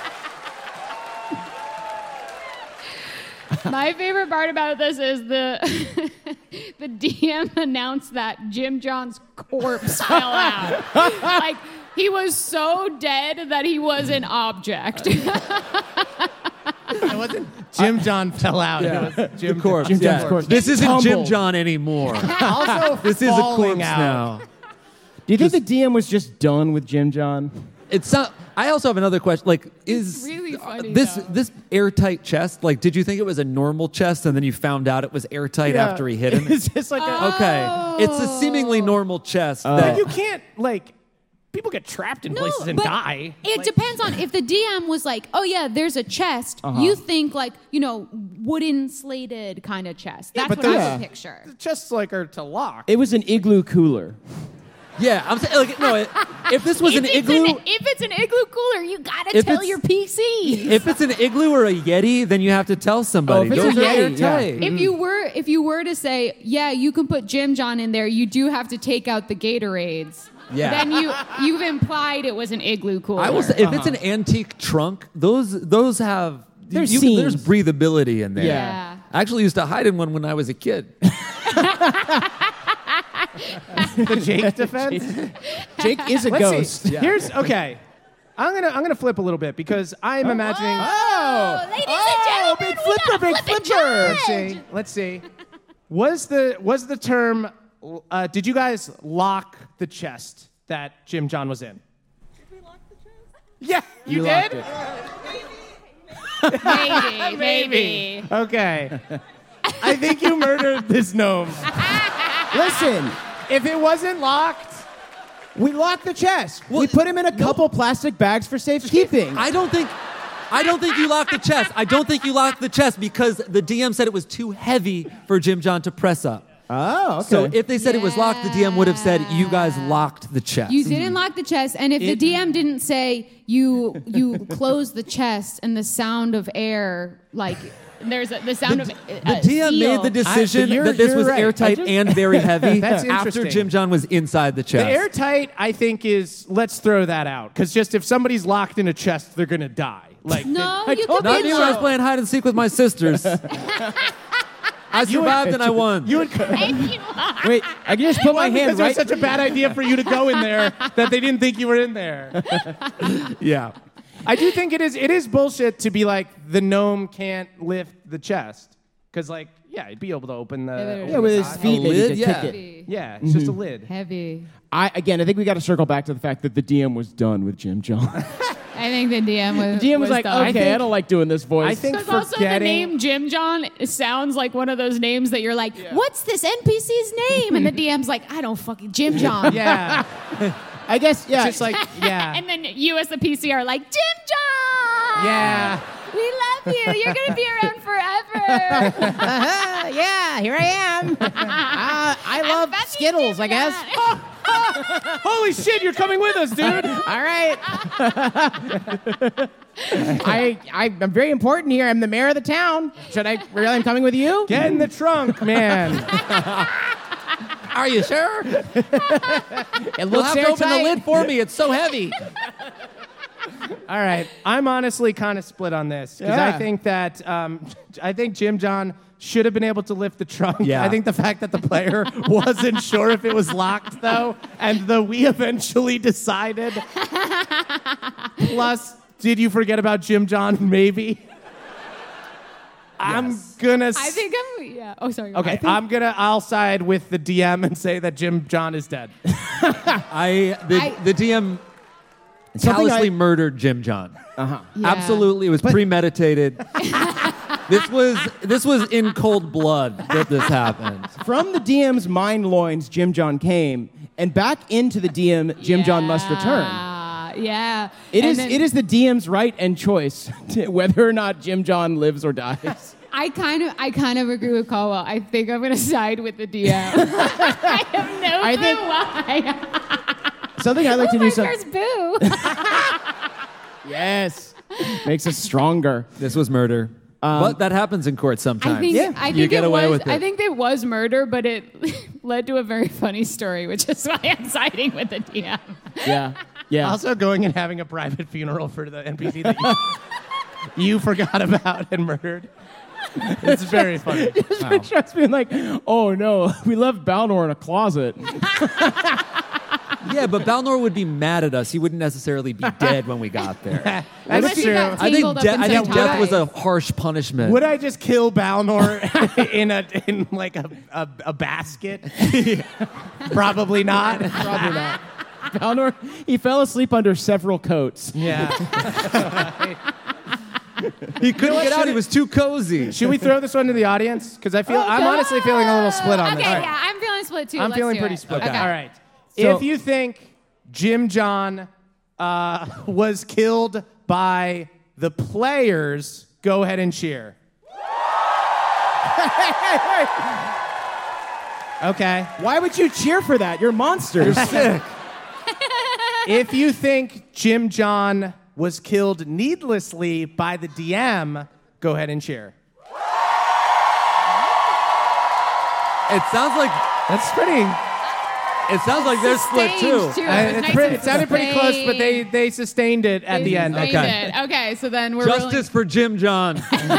My favorite part about this is the DM announced that Jim John's corpse fell out. Like, he was so dead that he was an object. It wasn't Jim John fell out. Yeah. It was Jim Corpse. Jim John's Yeah. corpse. This isn't Jim Tumbled. John anymore. Also, This is a falling corpse out. now. Do you think the DM was just done with Jim John? It's not, I also have another question. Like, is really funny, this though. this airtight chest? Like, did you think it was a normal chest, and then you found out it was airtight after he hit him? It's just like a. Okay, it's a seemingly normal chest. that You can't, like, people get trapped in places and but die. It depends on if the DM was like, oh yeah, there's a chest. You think like, wooden slated kind of chest. That's but what I those- would picture. The chests, like, are to lock. It was an igloo cooler. yeah, I'm saying like no. If this was an If igloo, it's an igloo cooler, you gotta If tell it's- your PC. if it's an igloo or a Yeti, then you have to tell somebody. Oh, if it's Those a are Yeti, yeah. airtight. If you were to say, yeah, you can put Jim John in there, you do have to take out the Gatorades. Yeah. Then you've implied it was an igloo cooler. I will say, if it's an antique trunk, those have There's there's seams. breathability in there. Yeah. I actually used to hide in one when I was a kid. The Jake defense. Jake is a Let's ghost. see. Here's okay. I'm gonna flip a little bit because I'm imagining. Oh, ladies and gentlemen, big we got flipper, a big flipping flipper. Let's see. Was the term? Did you guys lock the chest that Jim John was in? Did we lock the chest? Yeah, you locked did. it. Maybe. Okay. I think you murdered this gnome. Listen, If it wasn't locked, we locked the chest. We put him in a couple plastic bags for safekeeping. I don't think you locked the chest. I don't think you locked the chest because the DM said it was too heavy for Jim John to press up. Oh, okay. So if they said it was locked, the DM would have said you guys locked the chest. You didn't lock the chest, and if the DM didn't say you closed the chest and the sound of air, like there's the sound of The DM made the decision you're- that this you're was right. airtight and very heavy That's after interesting. Jim John was inside the chest. the airtight, I think, is let's throw that out because just if somebody's locked in a chest, they're gonna die. Like No, they- you could Not be me when I was playing hide and seek with my sisters. I survived and I won. you would. Wait, I can just put my Well, hand because it was right. such a bad idea for you to go in there that they didn't think you were in there. yeah. I do think it is bullshit to be like the gnome can't lift the chest because like he'd be able to open the Yeah, with his side. feet, maybe lid, to yeah. kick it. Yeah, it's just a lid. heavy. I think we got to circle back to the fact that the DM was done with Jim John. I think the DM was. The DM was like, done. okay, I don't like doing this voice. I think Because also the forgetting. name Jim John sounds like one of those names that you're like, what's this NPC's name? And the DM's like, I don't fucking Jim John. Yeah, I guess, yeah. just like yeah, And then you as the PC are like, Jim John! yeah. We love you. You're going to be around forever. yeah, here I am. I love Fucking Skittles, Jim I guess. John. Holy shit, you're coming with us, dude. All right. I'm very important here. I'm the mayor of the town. Should I really? I'm coming with you? Get in the trunk, man. Are you sure? It You'll looks have to open the airtight. lid for me. It's so heavy. All right, I'm honestly kind of split on this because Yeah. I think that I think Jim John should have been able to lift the trunk. Yeah. I think the fact that the player wasn't sure if it was locked though, and we eventually decided. Plus, did you forget about Jim John? Maybe. I'm gonna. I think I'm, yeah. Oh, sorry. Okay, I'll side with the DM and say that Jim John is dead. The DM Something callously I- murdered Jim John. Yeah. Absolutely, it was premeditated. This was in cold blood that this happened. From the DM's mind loins, Jim John came, and back into the DM, Jim John must return. Yeah. It is the DM's right and choice to whether or not Jim John lives or dies. I kind of agree with Caldwell. I think I'm going to side with the DM. I have no clue why. Something I like to do. There's Boo. Yes. Makes us stronger. This was murder. But that happens in court sometimes. I think you get away with it. I think it was murder, but it led to a very funny story, which is why I'm siding with the DM. Yeah. Also going and having a private funeral for the NPC that you forgot about and murdered. It's very funny. Just picture us being like, oh no, we left Balnor in a closet. Yeah, but Balnor would be mad at us. He wouldn't necessarily be dead when we got there. Unless you got I think tangled up in some death was a ties. harsh punishment. Would I just kill Balnor in like a basket? Probably not. Probably not. Balnor, he fell asleep under several coats. Yeah. He couldn't get out. He was too cozy. Should we throw this one to the audience? Because I'm honestly feeling a little split on Okay, this. yeah, I'm feeling split too. I'm Let's feeling do pretty it. split. Okay. All right. So- If you think Jim John was killed by the players, go ahead and cheer. Okay. Why would you cheer for that? You're monsters. If you think Jim John was killed needlessly by the DM, go ahead and cheer. It sounds like That's pretty. it sounds like they're split too. It sounded pretty close, but they sustained it at the end. Okay. Okay, so then we're Justice for Jim John.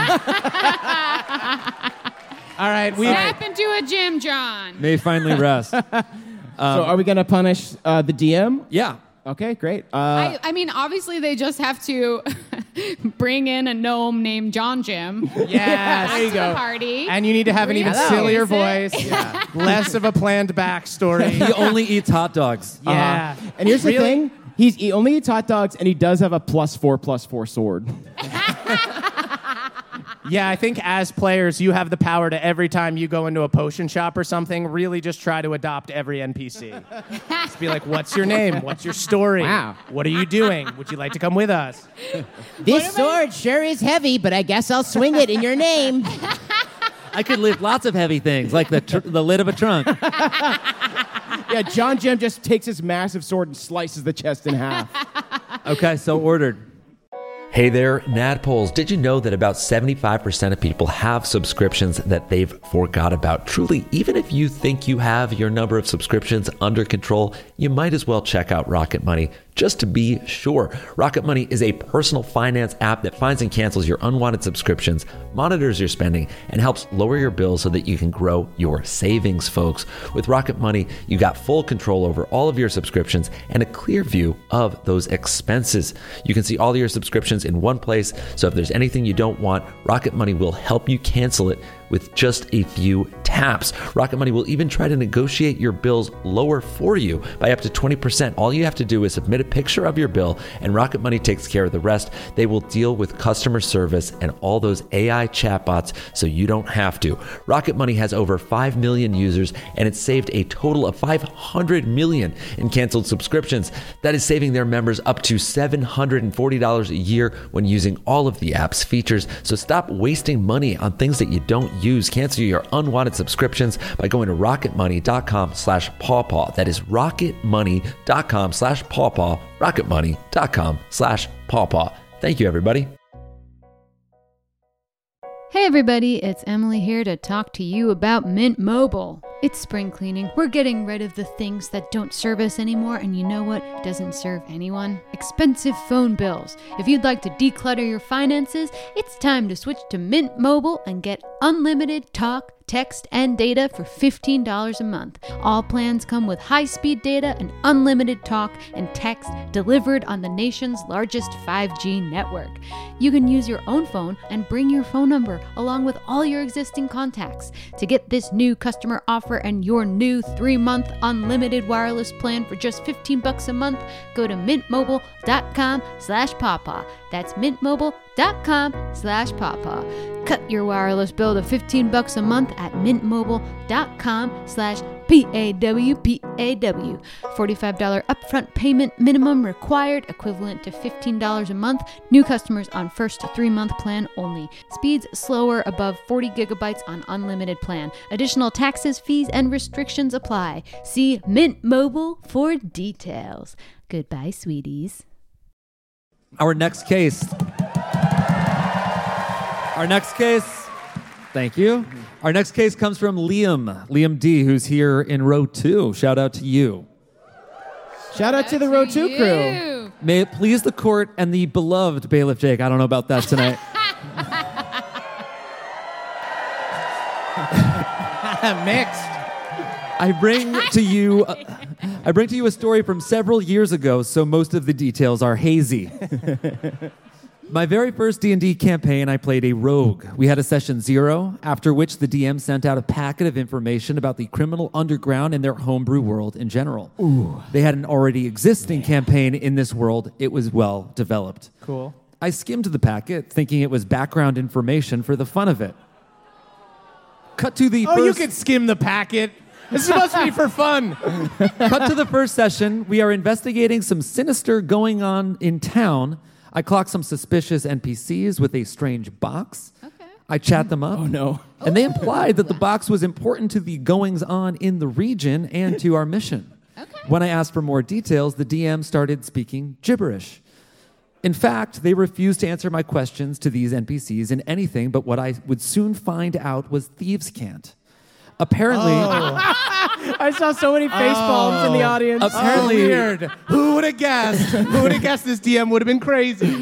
All right, we Snap into a Jim John. May finally rest. So are we going to punish the DM? Yeah. Okay, great. I mean, obviously they just have to bring in a gnome named John Jim. Yeah, Back there you to go. the party. And you need to have an even Reintroduce sillier it. voice, less of a planned backstory. He only eats hot dogs. Yeah. And here's the Really? thing. He only eats hot dogs, and he does have a +4/+4 sword. Yeah, I think as players, you have the power to every time you go into a potion shop or something, really just try to adopt every NPC. Just be like, what's your name? What's your story? Wow. What are you doing? Would you like to come with us? This sword sure is heavy, but I guess I'll swing it in your name. I could lift lots of heavy things, like the lid of a trunk. Yeah, John Jim just takes his massive sword and slices the chest in half. Okay, so ordered. Hey there, Nadpoles. Did you know that about 75% of people have subscriptions that they've forgot about? Truly, even if you think you have your number of subscriptions under control, you might as well check out Rocket Money just to be sure. Rocket Money is a personal finance app that finds and cancels your unwanted subscriptions, monitors your spending, and helps lower your bills so that you can grow your savings, folks. With Rocket Money, you got full control over all of your subscriptions and a clear view of those expenses. You can see all of your subscriptions in one place, so if there's anything you don't want, Rocket Money will help you cancel it with just a few taps. Rocket Money will even try to negotiate your bills lower for you by up to 20%. All you have to do is submit a picture of your bill, and Rocket Money takes care of the rest. They will deal with customer service and all those AI chatbots, so you don't have to. Rocket Money has over 5 million users, and it's saved a total of 500 million in canceled subscriptions. That is saving their members up to $740 a year when using all of the app's features. So stop wasting money on things that you don't use. Cancel your unwanted subscriptions by going to rocketmoney.com/pawpaw. That is rocketmoney.com/pawpaw. rocketmoney.com/pawpaw. Thank you, everybody. Hey everybody, it's Emily here to talk to you about Mint Mobile. It's spring cleaning. We're getting rid of the things that don't serve us anymore, and you know what doesn't serve anyone? Expensive phone bills. If you'd like to declutter your finances, it's time to switch to Mint Mobile and get unlimited talk, text, and data for $15 a month. All plans come with high-speed data and unlimited talk and text delivered on the nation's largest 5G network. You can use your own phone and bring your phone number along with all your existing contacts. To get this new customer offer and your new 3-month unlimited wireless plan for just $15 a month, go to mintmobile.com/pawpaw. That's mintmobile.com/pawpaw. mintmobile.com/pawpaw. Cut your wireless bill to $15 a month at mintmobile.com/PAWPAW. $45 upfront payment minimum required, equivalent to $15 a month. New customers on first 3-month plan only. Speeds slower above 40 gigabytes on unlimited plan. Additional taxes, fees, and restrictions apply. See Mint Mobile for details. Goodbye, sweeties. Our next case. Thank you. Our next case comes from Liam D, who's here in row 2. Shout out to you. Shout out to the Row 2 crew. May it please the court and the beloved Bailiff Jake. I don't know about that tonight. Mixed. I bring to you a story from several years ago, so most of the details are hazy. My very first D&D campaign, I played a rogue. We had a session 0, after which the DM sent out a packet of information about the criminal underground and their homebrew world in general. Ooh. They had an already existing campaign in this world. It was well developed. Cool. I skimmed the packet, thinking it was background information for the fun of it. Cut to the you could skim the packet. This is supposed to be for fun. Cut to the first session. We are investigating some sinister going on in town. I clock some suspicious NPCs with a strange box. Okay. I chat them up. Oh, no. And they implied that the box was important to the goings-on in the region and to our mission. Okay. When I asked for more details, the DM started speaking gibberish. In fact, they refused to answer my questions to these NPCs in anything but what I would soon find out was thieves' cant. Apparently... I saw so many face palms in the audience. Apparently... weird. Who would have guessed? Who would have guessed this DM would have been crazy?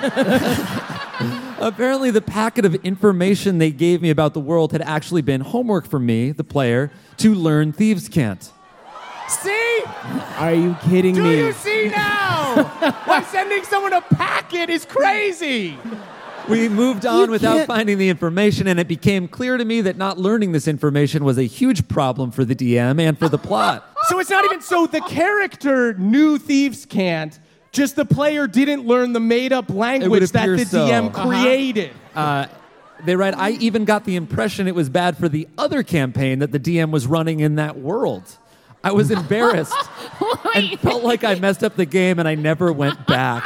Apparently, the packet of information they gave me about the world had actually been homework for me, the player, to learn thieves' cant. See? Are you kidding Do me? you see now? Why sending someone a packet is crazy. We moved on without finding the information, and it became clear to me that not learning this information was a huge problem for the DM and for the plot. So it's not even so the character knew thieves can't, just the player didn't learn the made-up language that the DM created. They write, I even got the impression it was bad for the other campaign that the DM was running in that world. I was embarrassed and felt like I messed up the game, and I never went back.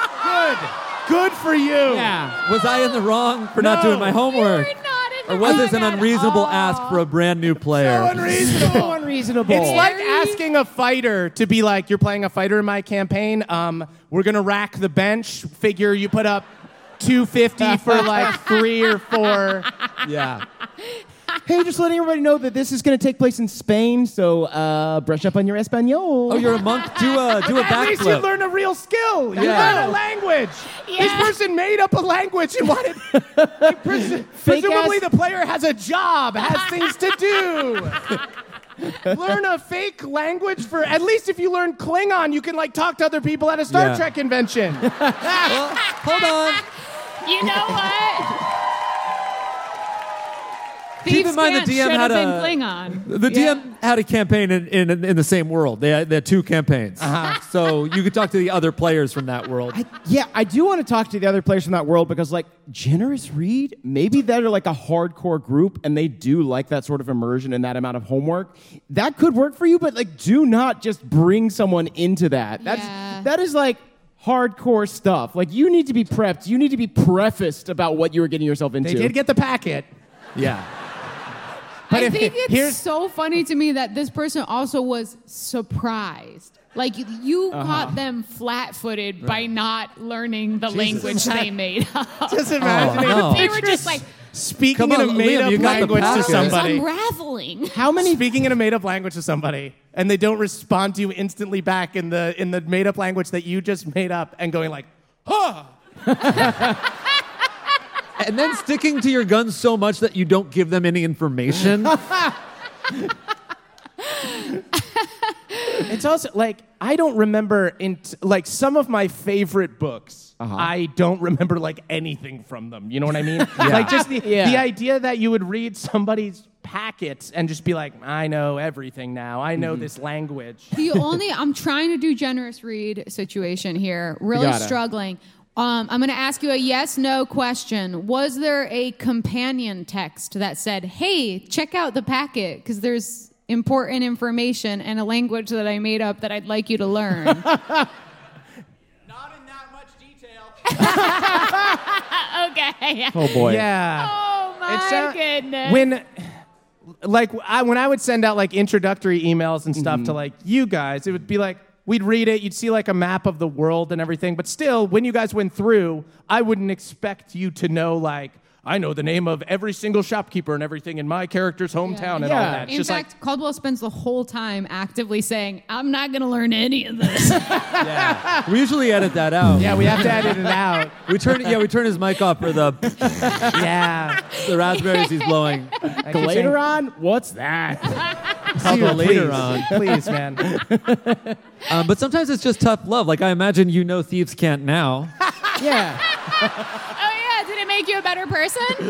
Good for you. Yeah. Was I in the wrong for not doing my homework? Or was this an unreasonable ask for a brand new player? So unreasonable. So unreasonable. It's like asking a fighter to be like, you're playing a fighter in my campaign. We're going to rack the bench. Figure you put up 250 for like 3 or 4. Yeah. Hey, just letting everybody know that this is going to take place in Spain, so brush up on your Espanol. Oh, you're a monk? Do a At least you backflip. learn a real skill. You Yeah. learn a language. Yeah. This person made up a language and wanted... presumably the player has a job, has things to do. Learn a fake language for... At least if you learn Klingon, you can like talk to other people at a Star Trek convention. Well, hold on. You know what? Keep in mind the DM had been a Klingon. the DM had a campaign in the same world. They had 2 campaigns, so you could talk to the other players from that world. I do want to talk to the other players from that world because, like, Generous Read, maybe they're like a hardcore group and they do like that sort of immersion and that amount of homework. That could work for you, but like, do not just bring someone into that. That is like hardcore stuff. Like, you need to be prepped. You need to be prefaced about what you were getting yourself into. They did get the packet. Yeah. I think it's so funny to me that this person also was surprised. Like, you caught them flat-footed by not learning the language they made up. Just imagine They were just like, speaking in a made-up language to somebody. unraveling. Speaking in a made-up language to somebody, and they don't respond to you instantly back in the made-up language that you just made up, and going like, huh. And then sticking to your guns so much that you don't give them any information. It's also like, I don't remember like some of my favorite books. I don't remember like anything from them. You know what I mean? Like just the idea that you would read somebody's packets and just be like, I know everything now. I know this language. I'm trying to do Generous Read situation here. Really struggling. I'm going to ask you a yes/no question. Was there a companion text that said, "Hey, check out the packet because there's important information and a language that I made up that I'd like you to learn"? Not in that much detail. Okay. Oh boy. Yeah. Oh my goodness. When I would send out like introductory emails and stuff to like you guys, it would be like we'd read it, you'd see like a map of the world and everything, but still, when you guys went through, I wouldn't expect you to know like I know the name of every single shopkeeper and everything in my character's hometown and all that. It's In just fact, Caldwell spends the whole time actively saying, "I'm not going to learn any of this." We usually edit that out. yeah, we have to edit it out. We turn his mic off for the raspberries he's blowing. Later on, what's that? Caldwell later on. Please, man. But sometimes it's just tough love. Like I imagine you know Thieves Can't now. Yeah. Oh yeah, did it make you a better person?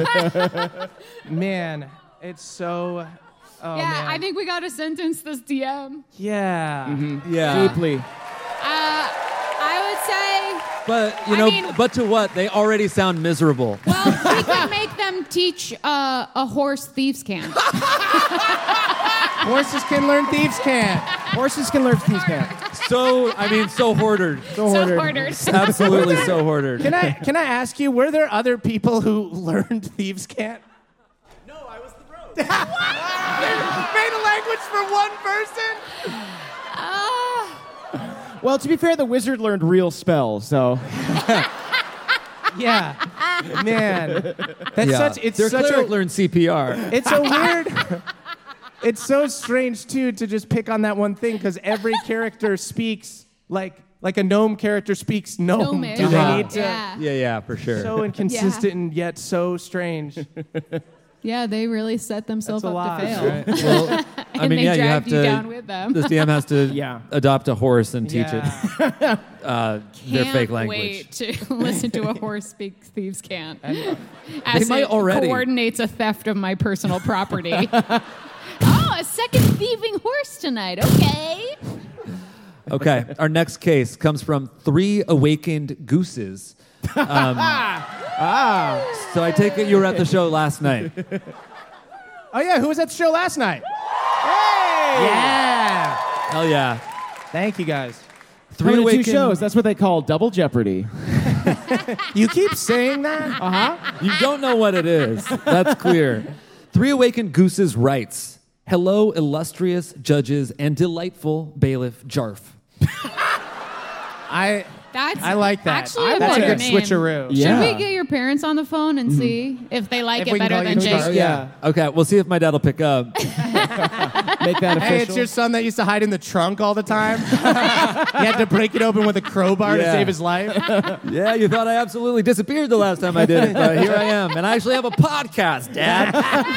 Man, it's so... Oh, yeah, man. I think we got to sentence this DM. Yeah. Yeah. Deeply. I would say, But I mean- but to what? They already sound miserable. well, we could make them teach a horse thieves can't. Horses can learn, thieves can't. Horses can learn thieves can't. So hoardered. So Hoarders. Absolutely so hoardered. Can I ask you, were there other people who learned thieves can't? No, I was the rogue. Made a language for one person? Well, to be fair, the wizard learned real spells, so. Yeah. Man. That's Their cleric learned CPR. It's a weird... It's so strange, too, to just pick on that one thing, because every character speaks like a gnome character speaks gnome. Gnomish. Do they need to... Yeah. Yeah, for sure. So inconsistent and yet so strange. Yeah, they really set themselves That's a up lot, to fail. Right? Well, I And mean, they yeah, you have dragged you to. down with them. This DM has to adopt a horse and teach Yeah. it their Can't fake language. wait to listen to a horse speak thieves can't. They As might it already. coordinates a theft of my personal property. Oh, a second thieving horse tonight. Okay. Okay, our next case comes from 3 Awakened Gooses. So I take it you were at the show last night. Oh, yeah, who was at the show last night? Hey! Yeah! Hell yeah. Thank you, guys. 3 Coming to 2 Awakened shows. That's what they call double jeopardy. You keep saying that? Uh-huh. You don't know what it is. That's clear. 3 Awakened Gooses writes, "Hello, illustrious judges and delightful bailiff Jarf. I like that. Actually a That's a better good name. switcheroo. Yeah. Should we get your parents on the phone and see if they like If it we can better call than you Jake? Jarf. Yeah. Okay, we'll see if my dad will pick up. Make that official. Hey, it's your son that used to hide in the trunk all the time. You had to break it open with a crowbar to Yeah. save his life. Yeah, you thought I absolutely disappeared the last time I did it, but here I am. And I actually have a podcast, Dad.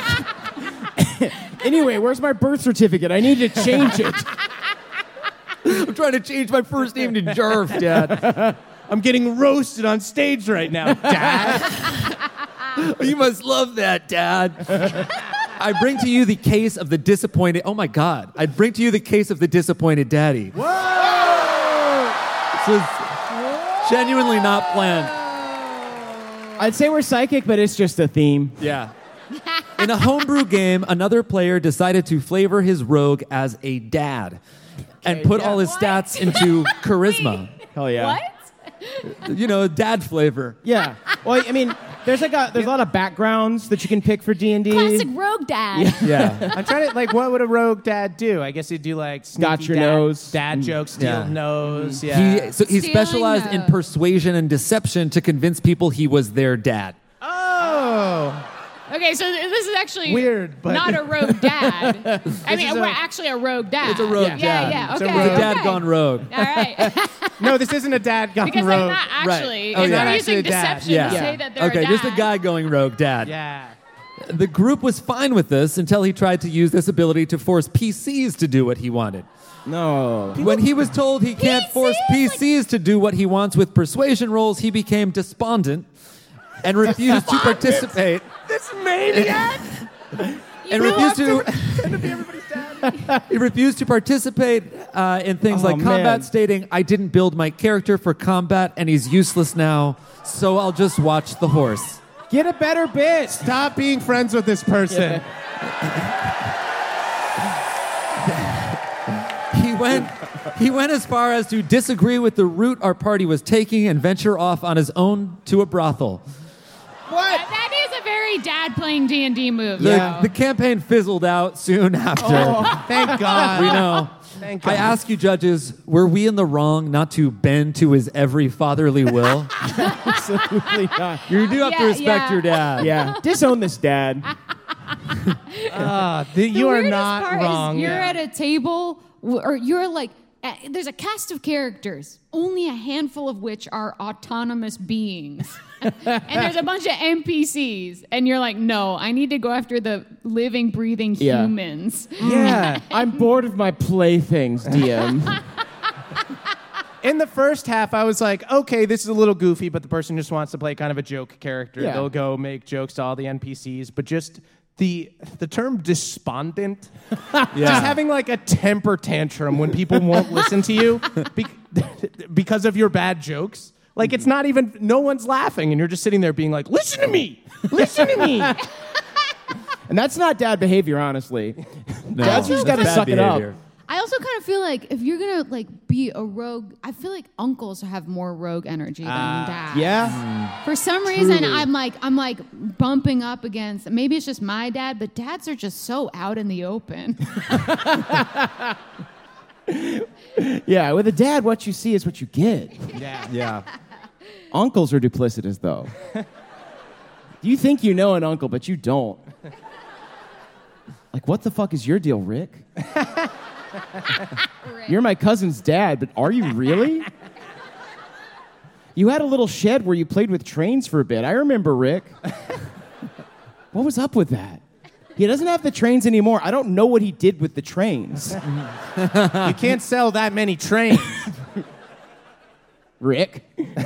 Anyway, where's my birth certificate? I need to change it. I'm trying to change my first name to Jarf, Dad. I'm getting roasted on stage right now, Dad. You must love that, Dad. I bring to you the case of the disappointed... Oh, my God. I bring to you the case of the disappointed daddy. Whoa! This was genuinely not planned. I'd say we're psychic, but it's just a theme. Yeah. In a homebrew game, another player decided to flavor his rogue as a dad and put all his stats into charisma. Hell yeah. What? You know, dad flavor. Yeah. Well, I mean, there's a lot of backgrounds that you can pick for D&D. Classic rogue dad. Yeah. I'm trying to, like, what would a rogue dad do? I guess he'd do, like, Got sneaky your nose. dad jokes, steal Yeah. nose. Yeah. He Stealing specialized in the- persuasion and deception to convince people he was their dad. Oh! Okay, so this is actually Weird, but- not a rogue dad. I mean, is we're a- actually a rogue dad. It's a rogue yeah, dad. Yeah, It's a okay. rogue- The dad okay. gone rogue. All right. No, this isn't a dad gone Because rogue. they're not actually. Right. Oh, It's yeah. not Actually using a dad. deception Yeah. to say that they're Okay, a dad. just a guy going rogue dad. Yeah. The group was fine with this until he tried to use this ability to force PCs to do what he wanted. No. When he was told he can't force PCs to do what he wants with persuasion rolls, he became despondent and refused to participate. This maniac! And refused to He refused to participate in things like man. combat, stating, "I didn't build my character for combat, and he's useless now, so I'll just watch the horse." Get a better bit. Stop being friends with this person. He went as far as to disagree with the route our party was taking and venture off on his own to a brothel. What? That is a very dad playing D&D move. The campaign fizzled out soon after. Oh, thank God. We know. Thank God. I ask you, judges, were we in the wrong not to bend to his every fatherly will? Absolutely not. You do have to respect your dad. Yeah. Disown this dad. You are weirdest not part wrong. Is you're at a table, or you're like, there's a cast of characters, only a handful of which are autonomous beings. And there's a bunch of NPCs. And you're like, no, I need to go after the living, breathing humans. Yeah. I'm bored of my playthings, DM. In the first half, I was like, okay, this is a little goofy, but the person just wants to play kind of a joke character. Yeah. They'll go make jokes to all the NPCs, but just the term despondent, just having like a temper tantrum when people won't listen to you because of your bad jokes. Like, it's not even, no one's laughing, and you're just sitting there being like, listen to me, listen to me. And that's not dad behavior, honestly. No, Dad's just got to that's suck bad it up. behavior. I also kind of feel like if you're going to like be a rogue, I feel like uncles have more rogue energy than dads. Yeah? For some reason, I'm like bumping up against, maybe it's just my dad, but dads are just so out in the open. Yeah, with a dad, what you see is what you get. Yeah. Uncles are duplicitous, though. You think you know an uncle, but you don't. Like, what the fuck is your deal, Rick? You're my cousin's dad, but are you really? You had a little shed where you played with trains for a bit. I remember, Rick. What was up with that? He doesn't have the trains anymore. I don't know what he did with the trains. You can't sell that many trains. Rick?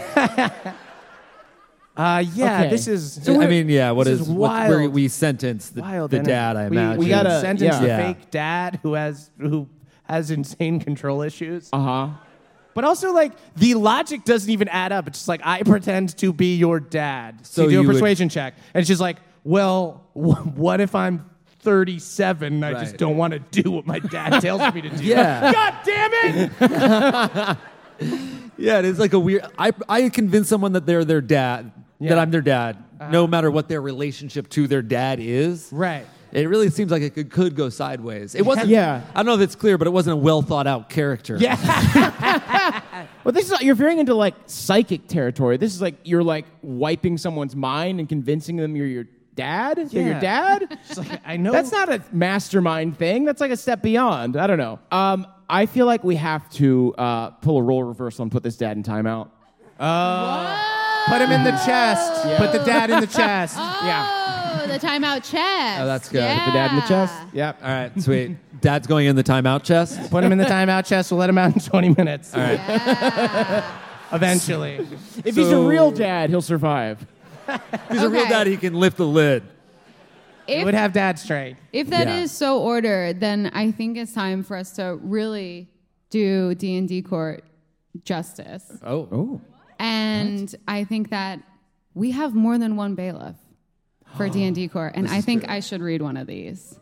Okay. This is... I mean, yeah, what this is wild. where we sentence the dad, I imagine. We gotta sentence the Yeah. fake dad who has insane control issues. Uh-huh. But also, like, the logic doesn't even add up. It's just like, I pretend to be your dad. So you do you a would- persuasion check. And it's just like, well, what if I'm 37 and I just Right. don't want to do what my dad tells me to do? Yeah. God damn it! Yeah, it is like a weird. I convince someone that they're their dad, that I'm their dad, no matter what their relationship to their dad is. Right. It really seems like it could go sideways. It wasn't. Yeah. I don't know if it's clear, but it wasn't a well thought out character. Yeah. Well, this is you're veering into like psychic territory. This is like you're like wiping someone's mind and convincing them you're your dad. They're your Yeah. dad. It's like, I know. That's not a mastermind thing. That's like a step beyond. I don't know. I feel like we have to pull a role reversal and put this dad in timeout. Put him in the chest. Put the dad in the chest. Yeah. Oh, the timeout chest. Oh, that's good. Yeah. The dad in the chest. Yep. All right, sweet. Dad's going in the timeout chest. Put him in the timeout chest. We'll let him out in 20 minutes. All right. Eventually. If he's a real dad, he'll survive. If he's a real Okay. dad, he can lift the lid. It would have dad strength. If that is Yeah. so ordered, then I think it's time for us to really do D&D Court justice. Oh. And I think that we have more than one bailiff for D&D Court, and I think I should read one of these.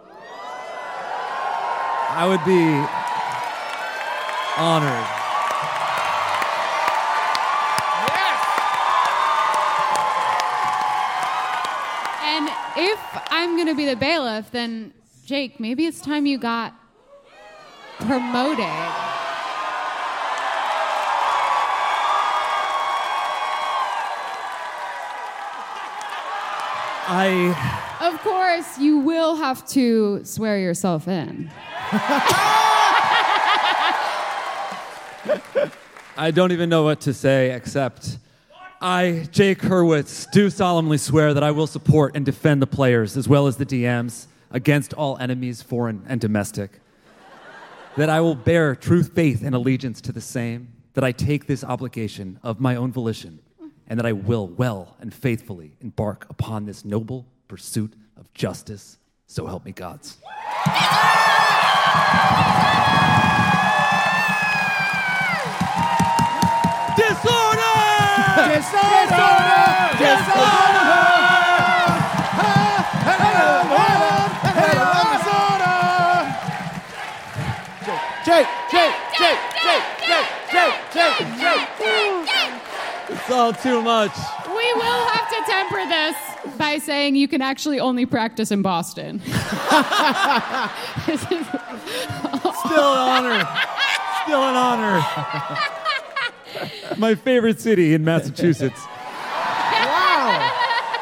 I would be honored. And if I'm going to be the bailiff, then Jake, maybe it's time you got promoted. Of course, you will have to swear yourself in. I don't even know what to say except I, Jake Hurwitz, do solemnly swear that I will support and defend the players as well as the DMs against all enemies, foreign and domestic. That I will bear true faith and allegiance to the same, that I take this obligation of my own volition, and that I will well and faithfully embark upon this noble pursuit of justice. So help me gods. It's all too much. We will have to temper this by saying you can actually only practice in Boston. This is Still an honor. Still an honor. My favorite city in Massachusetts. Wow.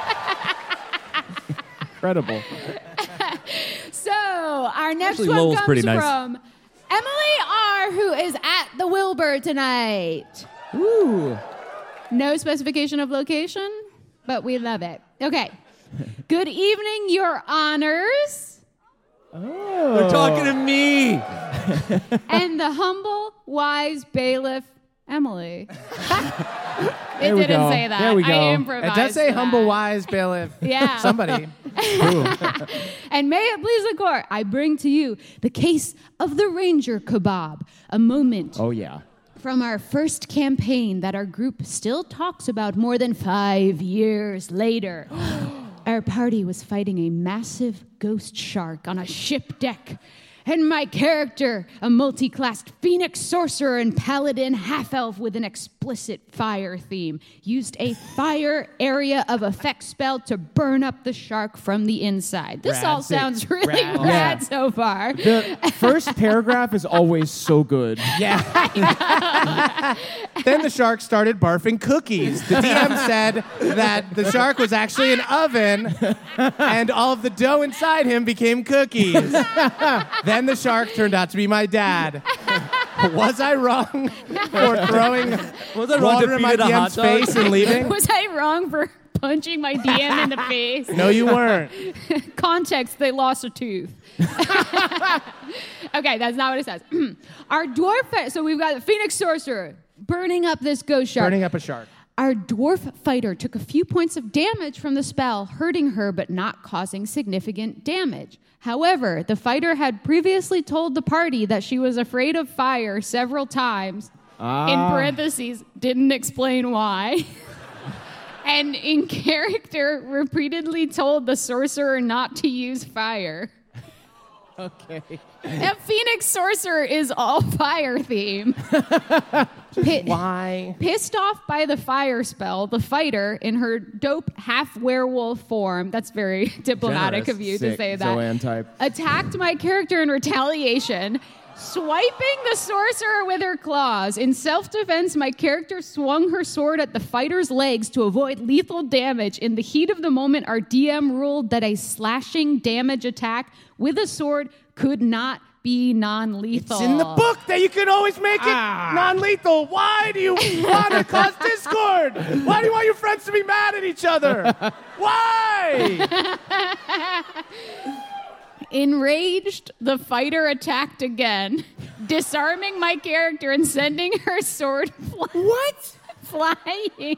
Incredible. So our next Actually, one Lowell's comes pretty nice. from Emily R., who is at the Wilbur tonight. Ooh. No specification of location, but we love it. Okay. Good evening, Your Honors. Oh. They're talking to me. And the humble, wise bailiff, Emily. There we didn't go. say that. There we go. I It improvised. does say that. humble, wise bailiff. Yeah. Somebody. And may it please the court, I bring to you the case of the Ranger Kebab, a moment Oh, yeah. from our first campaign that our group still talks about more than 5 years later. Our party was fighting a massive ghost shark on a ship deck. And my character, a multi-classed phoenix sorcerer and paladin half-elf with an explicit fire theme, used a fire area of effect spell to burn up the shark from the inside. This all sounds really rad Yeah. so far. The first paragraph is always so good. Yeah. Then the shark started barfing cookies. The DM said that the shark was actually an oven, and all of the dough inside him became cookies. Then the shark turned out to be my dad. Was I wrong for throwing Was I wrong water to in my feed it a hot DM's dog? face and leaving? Was I wrong for punching my DM in the face? No, you weren't. Context, they lost a tooth. Okay, that's not what it says. Our dwarf, so we've got the Phoenix Sorcerer burning up this ghost shark. Burning up a shark. Our dwarf fighter took a few points of damage from the spell, hurting her but not causing significant damage. However, the fighter had previously told the party that she was afraid of fire several times. In parentheses, didn't explain why. And in character, repeatedly told the sorcerer not to use fire. Okay. That Phoenix Sorcerer is all fire theme. Why? Pissed off by the fire spell, the fighter, in her dope half-werewolf form, that's very diplomatic Generous. of you Sick. to say that, Zoan type. attacked my character in retaliation, swiping the sorcerer with her claws. In self-defense, my character swung her sword at the fighter's legs to avoid lethal damage. In the heat of the moment, our DM ruled that a slashing damage attack with a sword could not be non-lethal. It's in the book that you can always make it non-lethal. Why do you want to cause discord? Why do you want your friends to be mad at each other? Why? Enraged, the fighter attacked again, disarming my character and sending her sword flying.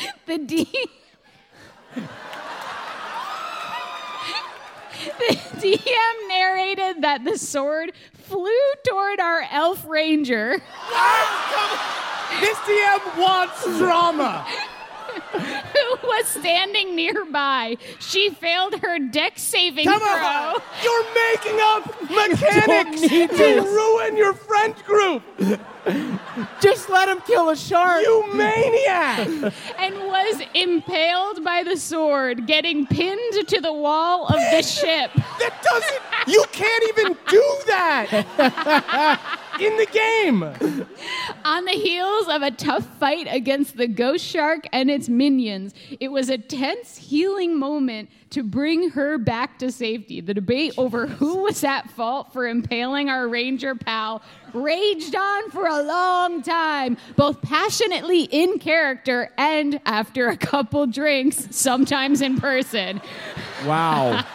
The DM narrated that the sword flew toward our elf ranger. This DM wants drama. Who was standing nearby. She failed her dex saving Come throw. on. You're making up mechanics to ruin your friend group. Just let him kill a shark. You maniac. And was impaled by the sword, getting pinned to the wall of the ship. That doesn't. You can't even do that in the game. On the heels of a tough fight against the ghost shark and its minions, it was a tense healing moment to bring her back to safety. The debate over who was at fault for impaling our ranger pal raged on for a long time, both passionately in character and after a couple drinks, sometimes in person. Wow.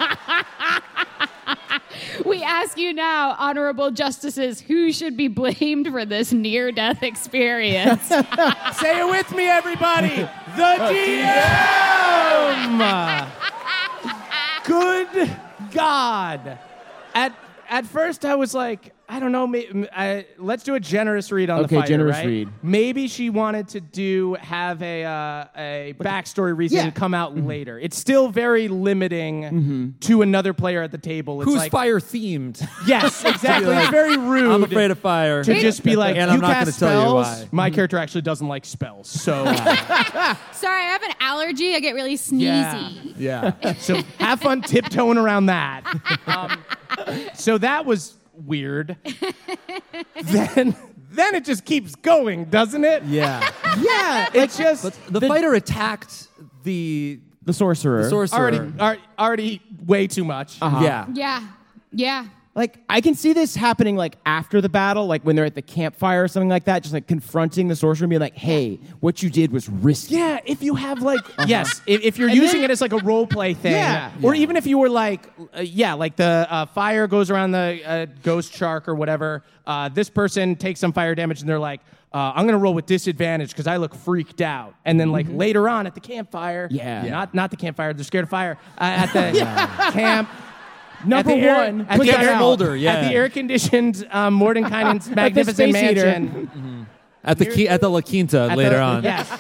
We ask you now, honorable justices, who should be blamed for this near-death experience? Say it with me, everybody. The DM. Good God. at first I was like, I don't know. Let's do a generous read on the fighter. Generous right? read. Maybe she wanted to have a backstory reason come out later. It's still very limiting to another player at the table. It's Who's like, fire themed? Yes, exactly. It's very rude. I'm afraid of fire. To just be like, and you I'm not cast gonna tell you spells. why. My character actually doesn't like spells, so Sorry, I have an allergy. I get really sneezy. Yeah. so have fun tiptoeing around that. So that was weird. then it just keeps going, doesn't it? Yeah. Yeah, it's just The fighter attacked the sorcerer. already way too much. Yeah. Yeah. Like, I can see this happening, like, after the battle, like, when they're at the campfire or something like that, just, like, confronting the sorcerer and being like, hey, what you did was risky. Yeah, if you have, like, yes, if you're using it as, like, a role play thing. Or even if you were, like, like the fire goes around the ghost shark or whatever, this person takes some fire damage and they're like, I'm going to roll with disadvantage because I look freaked out. And then, like, later on at the campfire, not the campfire, they're scared of fire, at the camp. Number one, at the air-conditioned Mordenkainen's magnificent mansion. At the La Quinta later on. Yes.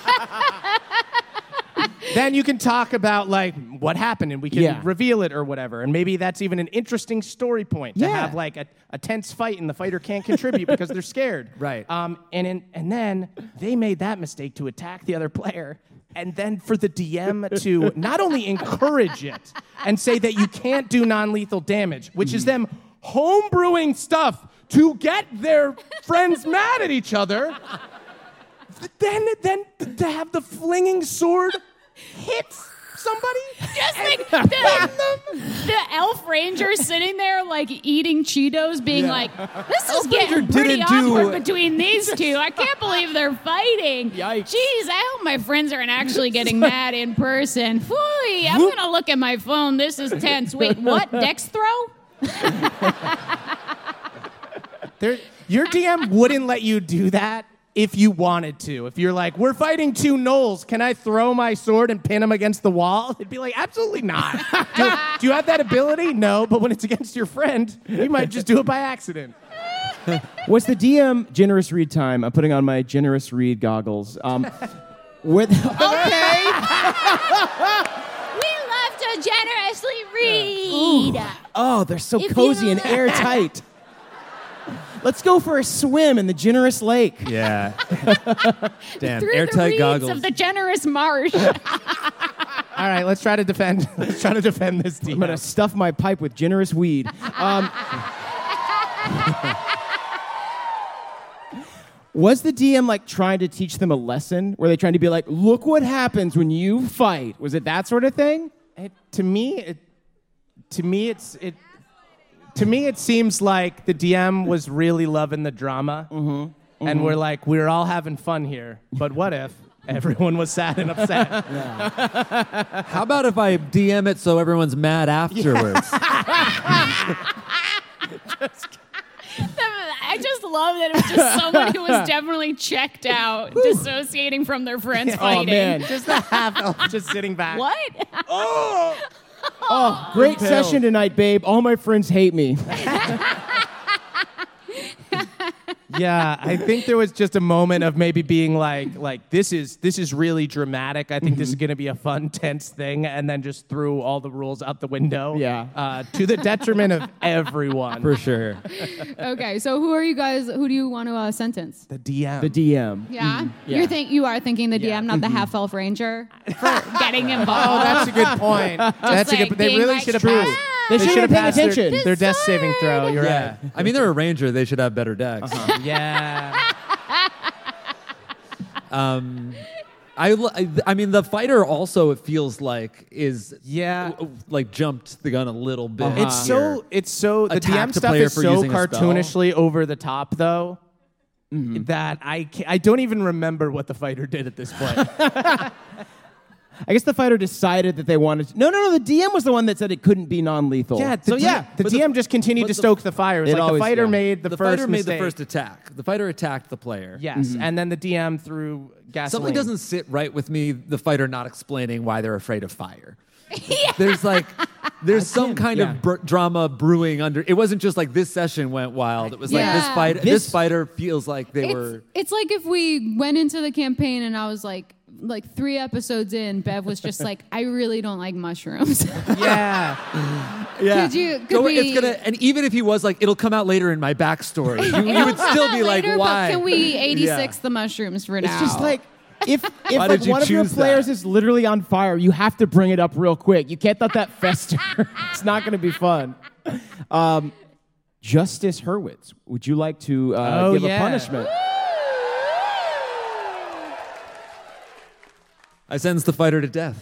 Then you can talk about like what happened, and we can reveal it or whatever. And maybe that's even an interesting story point to have like a tense fight, and the fighter can't contribute because they're scared. Right. And then they made that mistake to attack the other player. And then for the DM to not only encourage it and say that you can't do non-lethal damage, which is them homebrewing stuff to get their friends mad at each other, then to have the flinging sword hit somebody? Just like the elf ranger sitting there like eating Cheetos being like, this is getting pretty awkward between these two. I can't believe they're fighting. Yikes. Jeez, I hope my friends aren't actually getting mad in person. Phooey, I'm going to look at my phone. This is tense. Wait, what? Dex throw? Your DM wouldn't let you do that if you wanted to. If you're like, we're fighting two gnolls, can I throw my sword and pin him against the wall? It'd be like, absolutely not. do you have that ability? No, but when it's against your friend, you might just do it by accident. Was the DM generous read time? I'm putting on my generous read goggles. We love to generously read. Oh, they're so cozy and airtight. Let's go for a swim in the generous lake. Yeah. Damn, Through airtight the reeds goggles. of the generous marsh. All right, let's try to defend this DM. I'm gonna stuff my pipe with generous weed. Was the DM like trying to teach them a lesson? Were they trying to be like, look what happens when you fight? Was it that sort of thing? To me, it seems like the DM was really loving the drama, and we're all having fun here. But what if everyone was sad and upset? How about if I DM it so everyone's mad afterwards? I just love that it was just someone who was definitely checked out, dissociating from their friends fighting. Oh, man. Just the half elf just sitting back. What? Oh, great session tonight, babe. All my friends hate me. Yeah, I think there was just a moment of maybe being like this is really dramatic. I think this is going to be a fun, tense thing, and then just threw all the rules out the window. Yeah. To the detriment of everyone. For sure. Okay, so who do you want to sentence? The DM. The DM. Yeah? Yeah. You are thinking the DM, not the half-elf ranger, for getting involved. Oh, that's a good point. That's a good. They being really like, should have "True." passed. They should have paid passed attention. their death saving throw. You're Yeah. right. I mean, they're a ranger. They should have better decks. Yeah. I mean, the fighter also, it feels like, is like jumped the gun a little bit. It's so the Attacked DM a stuff player is for so using a spell. cartoonishly over the top though that I don't even remember what the fighter did at this point. I guess the fighter decided that they wanted to. No. The DM was the one that said it couldn't be non-lethal. Yeah, the DM just continued to stoke the fire. It was like the fighter made the first fighter made mistake. the first attack. The fighter attacked the player. Yes, and then the DM threw gasoline. Something doesn't sit right with me, the fighter not explaining why they're afraid of fire. There's some kind of drama brewing under. It wasn't just like this session went wild. It was like this fighter feels like they were. It's like if we went into the campaign and I was like 3 episodes in, Bev was just like, I really don't like mushrooms. Yeah. Could we, it's gonna, and even if he was like, it'll come out later in my backstory. You would still be like, later, why? But can we 86 the mushrooms for now? It's just like if Why like did you one of your choose players that? is literally on fire, you have to bring it up real quick. You can't let that fester. It's not going to be fun. Justice Hurwitz, would you like to give a punishment? I sentence the fighter to death.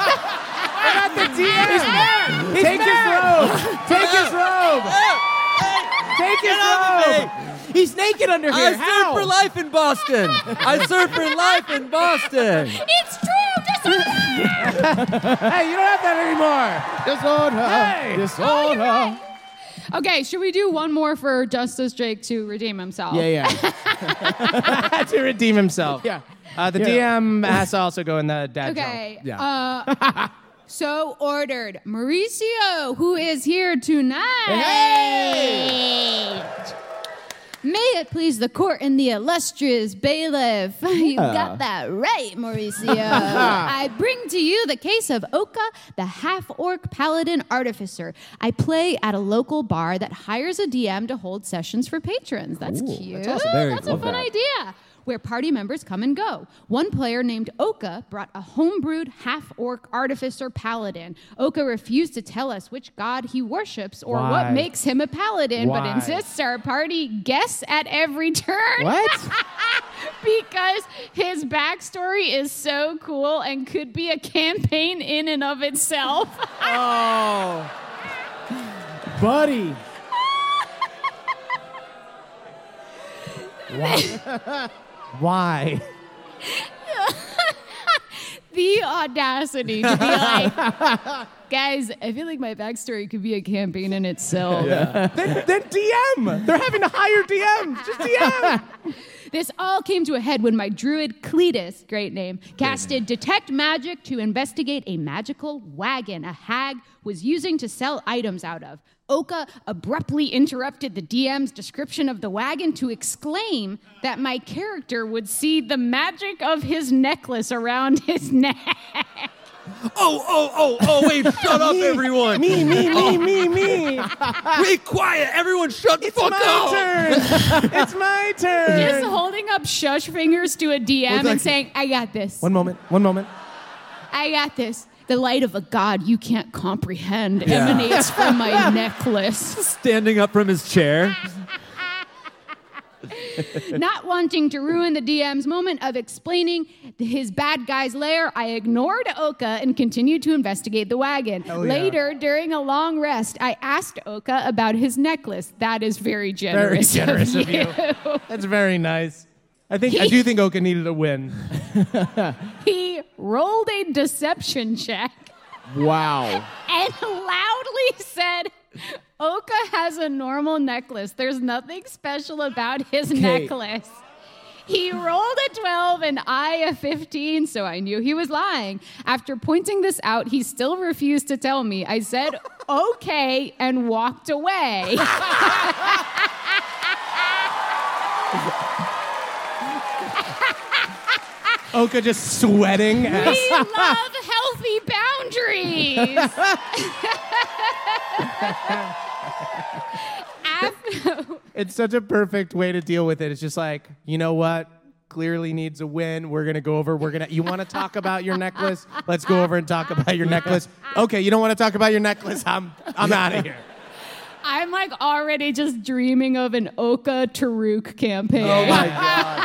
Take his robe. Take his robe. Take his robe. He's naked under here. I served for life in Boston. I served for life in Boston. It's true. Hey, you don't have that anymore. Disorder. Hey. Disorder. Okay, should we do one more for Justice Drake to redeem himself? Yeah. To redeem himself. Yeah. The DM has to also go in the dad joke. Okay. Yeah. So ordered. Mauricio, who is here tonight. Hey! May it please the court and the illustrious bailiff. You got that right, Mauricio. I bring to you the case of Oka, the half-orc paladin artificer. I play at a local bar that hires a DM to hold sessions for patrons. That's cute. That's awesome. That's a fun idea. Where party members come and go. One player named Oka brought a homebrewed half-orc artificer paladin. Oka refused to tell us which god he worships or Why? what makes him a paladin, but Why? insists our party guess at every turn. What? Because his backstory is so cool and could be a campaign in and of itself. Oh. Buddy. Why? The audacity to be like, guys, I feel like my backstory could be a campaign in itself. Then DM. They're having to hire DMs. Just DM. This all came to a head when my druid Cletus, great name, casted Detect Magic to investigate a magical wagon a hag was using to sell items out of. Oka abruptly interrupted the DM's description of the wagon to exclaim that my character would see the magic of his necklace around his neck. Oh, wait, shut up, everyone. Me. Be quiet. Everyone shut the fuck up. It's my turn. Just holding up shush fingers to a DM and saying, I got this. One moment. I got this. The light of a god you can't comprehend emanates from my necklace. Standing up from his chair. Not wanting to ruin the DM's moment of explaining his bad guy's lair, I ignored Oka and continued to investigate the wagon. Later, during a long rest, I asked Oka about his necklace. That is very generous. of you. That's very nice. I do think Oka needed a win. He rolled a deception check. Wow. And loudly said, Oka has a normal necklace. There's nothing special about his necklace. He rolled a 12 and I a 15, so I knew he was lying. After pointing this out, he still refused to tell me. I said, okay, and walked away. Oka just sweating. We love healthy boundaries. It's such a perfect way to deal with it. It's just like, you know what? Clearly needs a win. We're gonna go over. You want to talk about your necklace? Let's go over and talk about your necklace. Okay, you don't want to talk about your necklace? I'm out of here. I'm like already just dreaming of an Oka Taruk campaign. Oh my god.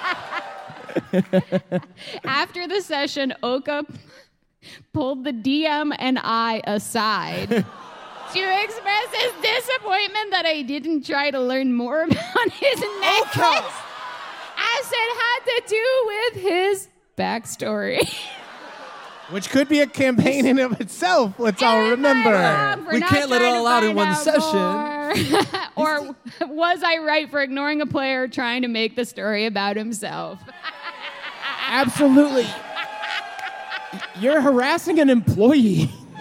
After the session, Oka pulled the DM and I aside to express his disappointment that I didn't try to learn more about his necklace, as it had to do with his backstory. Which could be a campaign in of itself. Let's all remember. We can't let it all out in one session. Or was I right for ignoring a player trying to make the story about himself? Absolutely. You're harassing an employee.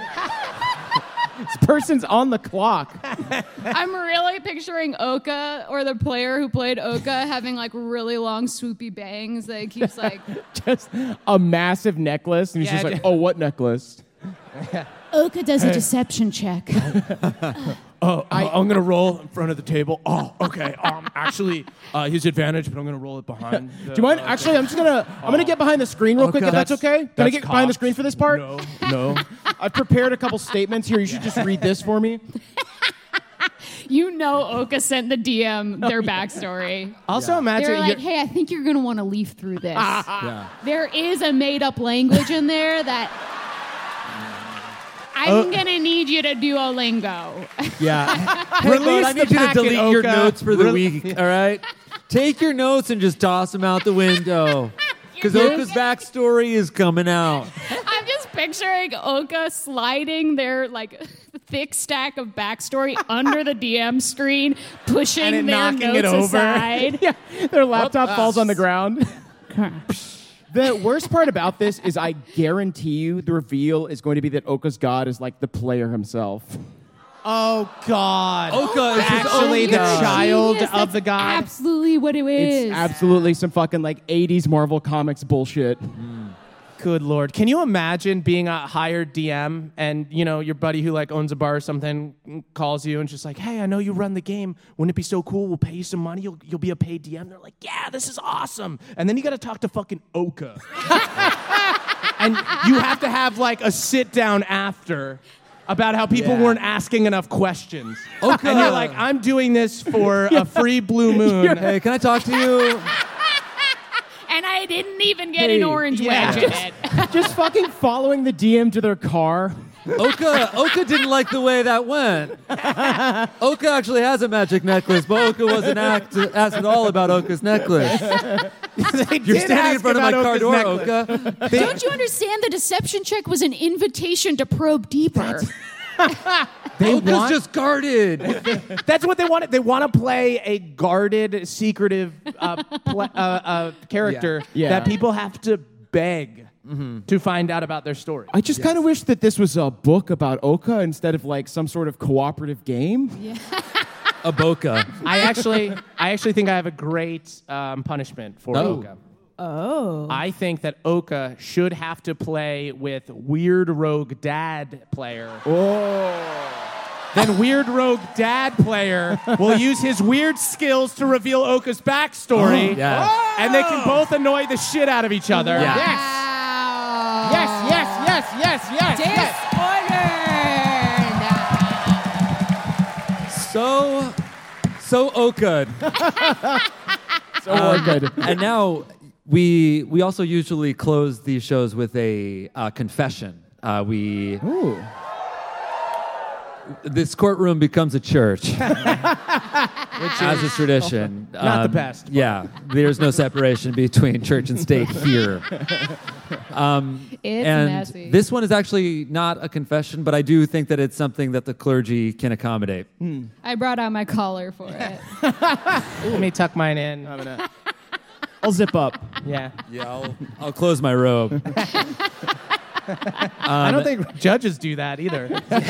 This person's on the clock. I'm really picturing Oka, or the player who played Oka, having like really long swoopy bangs that he keeps like. Just a massive necklace, and he's just like, "Oh, what necklace?" Oka does a deception check. I'm gonna roll in front of the table. Oh, okay. Actually, his advantage, but I'm gonna roll it behind. Do you mind? Actually, I'm gonna get behind the screen real quick, if that's okay. Can I get behind the screen for this part? No. I've prepared a couple statements here. You should just read this for me. You know Oka sent the DM their backstory. Also, imagine They're like, hey, I think you're going to want to leaf through this. There is a made-up language in there that I'm going to need you to Duolingo. Yeah. Release I need the you to packet, delete your Oka. notes for the week, all right? Take your notes and just toss them out the window. Because Oka's backstory is coming out. I'm just picturing Oka sliding their like thick stack of backstory under the DM screen, pushing And their knocking notes it over. aside. Yeah, their laptop falls on the ground. The worst part about this is I guarantee you the reveal is going to be that Oka's god is like the player himself. Oh God! Oka is actually the child Genius, of the that's god. Absolutely what it is. It's absolutely some fucking like 80s Marvel Comics bullshit. Good Lord. Can you imagine being a hired DM and, you know, your buddy who like owns a bar or something calls you and just like, hey, I know you run the game. Wouldn't it be so cool? We'll pay you some money. You'll be a paid DM. They're like, yeah, this is awesome. And then you got to talk to fucking Oka. And you have to have like a sit down after about how people weren't asking enough questions. Oka. And you're like, I'm doing this for a free blue moon. Hey, can I talk to you? And I didn't even get an orange wedge in it. Just fucking following the DM to their car. Oka didn't like the way that went. Oka actually has a magic necklace, but Oka wasn't asked at all about Oka's necklace. You're standing in front of my car door, Oka. Don't you understand? The deception check was an invitation to probe deeper. Oka's just guarded. That's what they wanted. They want to play a guarded, secretive character that people have to beg to find out about their story. I just kind of wish that this was a book about Oka instead of like some sort of cooperative game. Yeah. A Boca. I actually think I have a great punishment for Oka. Oh. I think that Oka should have to play with Weird Rogue Dad player. Then Weird Rogue Dad player will use his weird skills to reveal Oka's backstory. Yeah. And they can both annoy the shit out of each other. Yeah. Yes. So Oka. Good. And now we also usually close these shows with a confession. This courtroom becomes a church, which as a tradition. Not the best. Yeah, there's no separation between church and state here. It's and messy. this one is actually not a confession, but I do think that it's something that the clergy can accommodate. I brought out my collar for it. Let me tuck mine in. I'll zip up. Yeah. Yeah, I'll close my robe. I don't think judges do that either.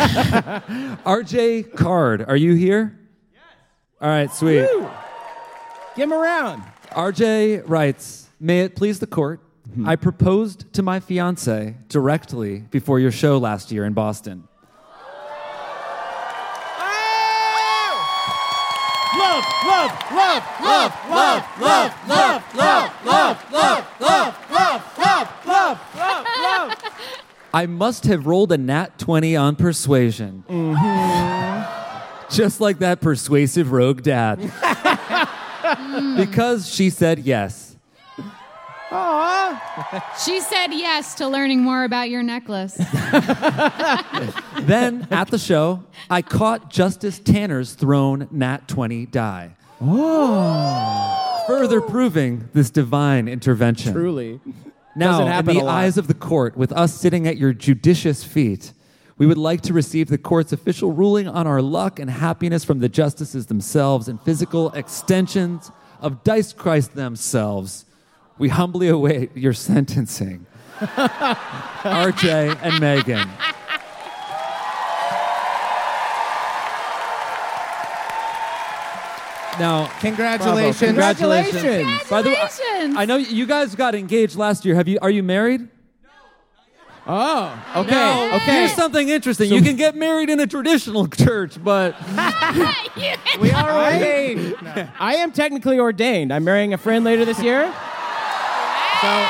RJ Card, are you here? Yes. All right, sweet. Woo. Get him around. RJ writes, may it please the court, I proposed to my fiance directly before your show last year in Boston. I must have rolled a nat 20 on persuasion. Just like that persuasive rogue dad. Because she said yes. She said yes to learning more about your necklace. Then, at the show, I caught Justice Tanner's thrown nat 20 die. Further proving this divine intervention. Truly. Now, Doesn't in happen the a lot. eyes of the court, with us sitting at your judicious feet, we would like to receive the court's official ruling on our luck and happiness from the justices themselves and physical extensions of Dice Christ themselves. We humbly await your sentencing. RJ and Megan. Now, Congratulations. Congratulations. by the way, Congratulations. I know you guys got engaged last year. Are you married? Oh, okay, Now, okay. Here's something interesting. You can get married in a traditional church, but We are ordained. I am technically ordained. I'm marrying a friend later this year. So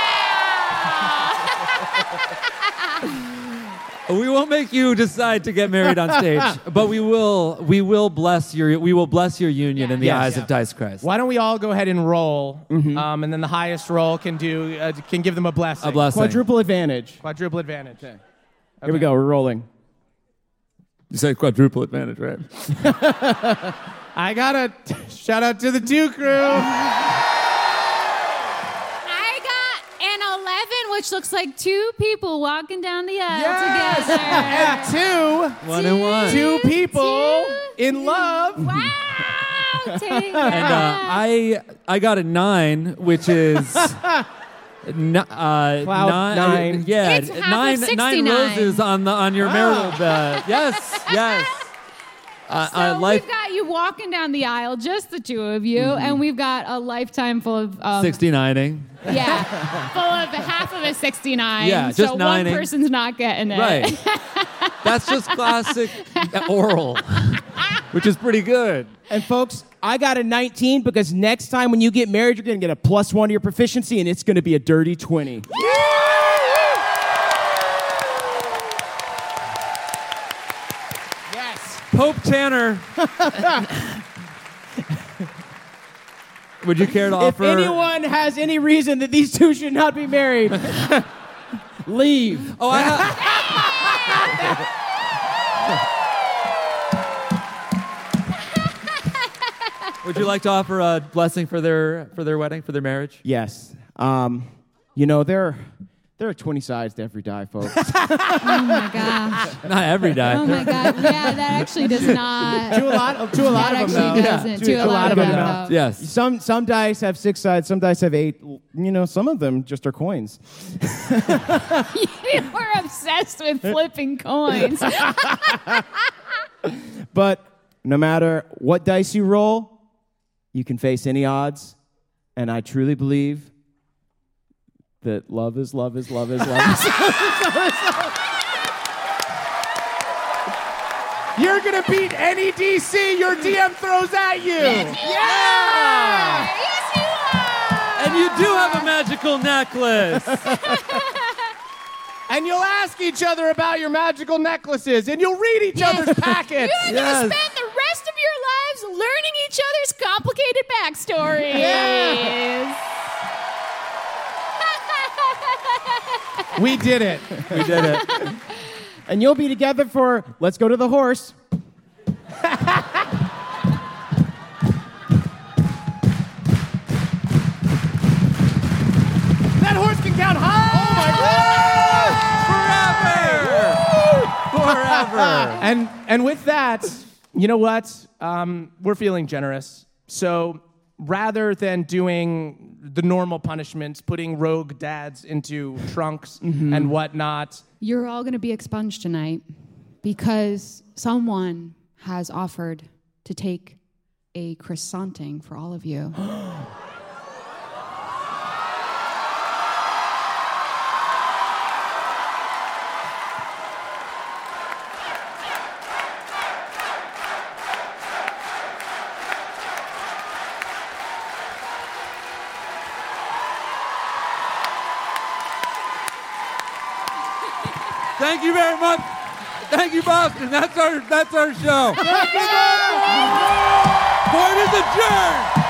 we won't make you decide to get married on stage. But we will bless your union in the Yes. eyes of Dice Christ. Why don't we all go ahead and roll, and then the highest roll can give them a blessing. A blessing. quadruple advantage. Quadruple advantage. Here we go. We're rolling. You said quadruple advantage, right? I gotta shout out to the 2 crew. I got an 11, which looks like 2 people walking down the aisle together. And 2 1 and 1. 2 people in love. Wow. Take And I got a 9, which is Cloud 9. Yeah, It's half of 9 69. roses on your marital bed. Yes. So we've got you walking down the aisle, just the 2 of you, and we've got a lifetime full of 69ing. Yeah, full of half of a 69. Yeah, just so one nining. person's not getting it. Right. That's just classic oral, which is pretty good. And folks, I got a 19 because next time when you get married, you're going to get a +1 to your proficiency, and it's going to be a dirty 20. Yes. Pope Tanner. Would you care to If offer? anyone has any reason that these 2 should not be married, leave. Oh, Would you like to offer a blessing for their wedding, for their marriage? Yes. You know, there are 20 sides to every die, folks. Oh my gosh. Not every die. Oh my god. Yeah, that actually does not. To a lot of them, though. Doesn't. To a lot of them, though. Yes. Some dice have 6 sides, some dice have 8. You know, some of them just are coins. You were obsessed with flipping coins. But no matter what dice you roll, you can face any odds. And I truly believe that love is love is love is love is You're gonna beat any DC your DM throws at you. Yeah! Yes, you are! And you do have a magical necklace. And you'll ask each other about your magical necklaces, and you'll read each other's packets. You're going to spend the rest of your lives learning each other's complicated backstories. We did it. We did it. And you'll be together for let's go to the horse. That horse can count high. Oh my God! Forever. And with that, you know what? We're feeling generous. So rather than doing the normal punishments, putting rogue dads into trunks and whatnot, You're all going to be expunged tonight because someone has offered to take a croissanting for all of you. Thank you very much. Thank you, Boston. That's our show. Court is adjourned.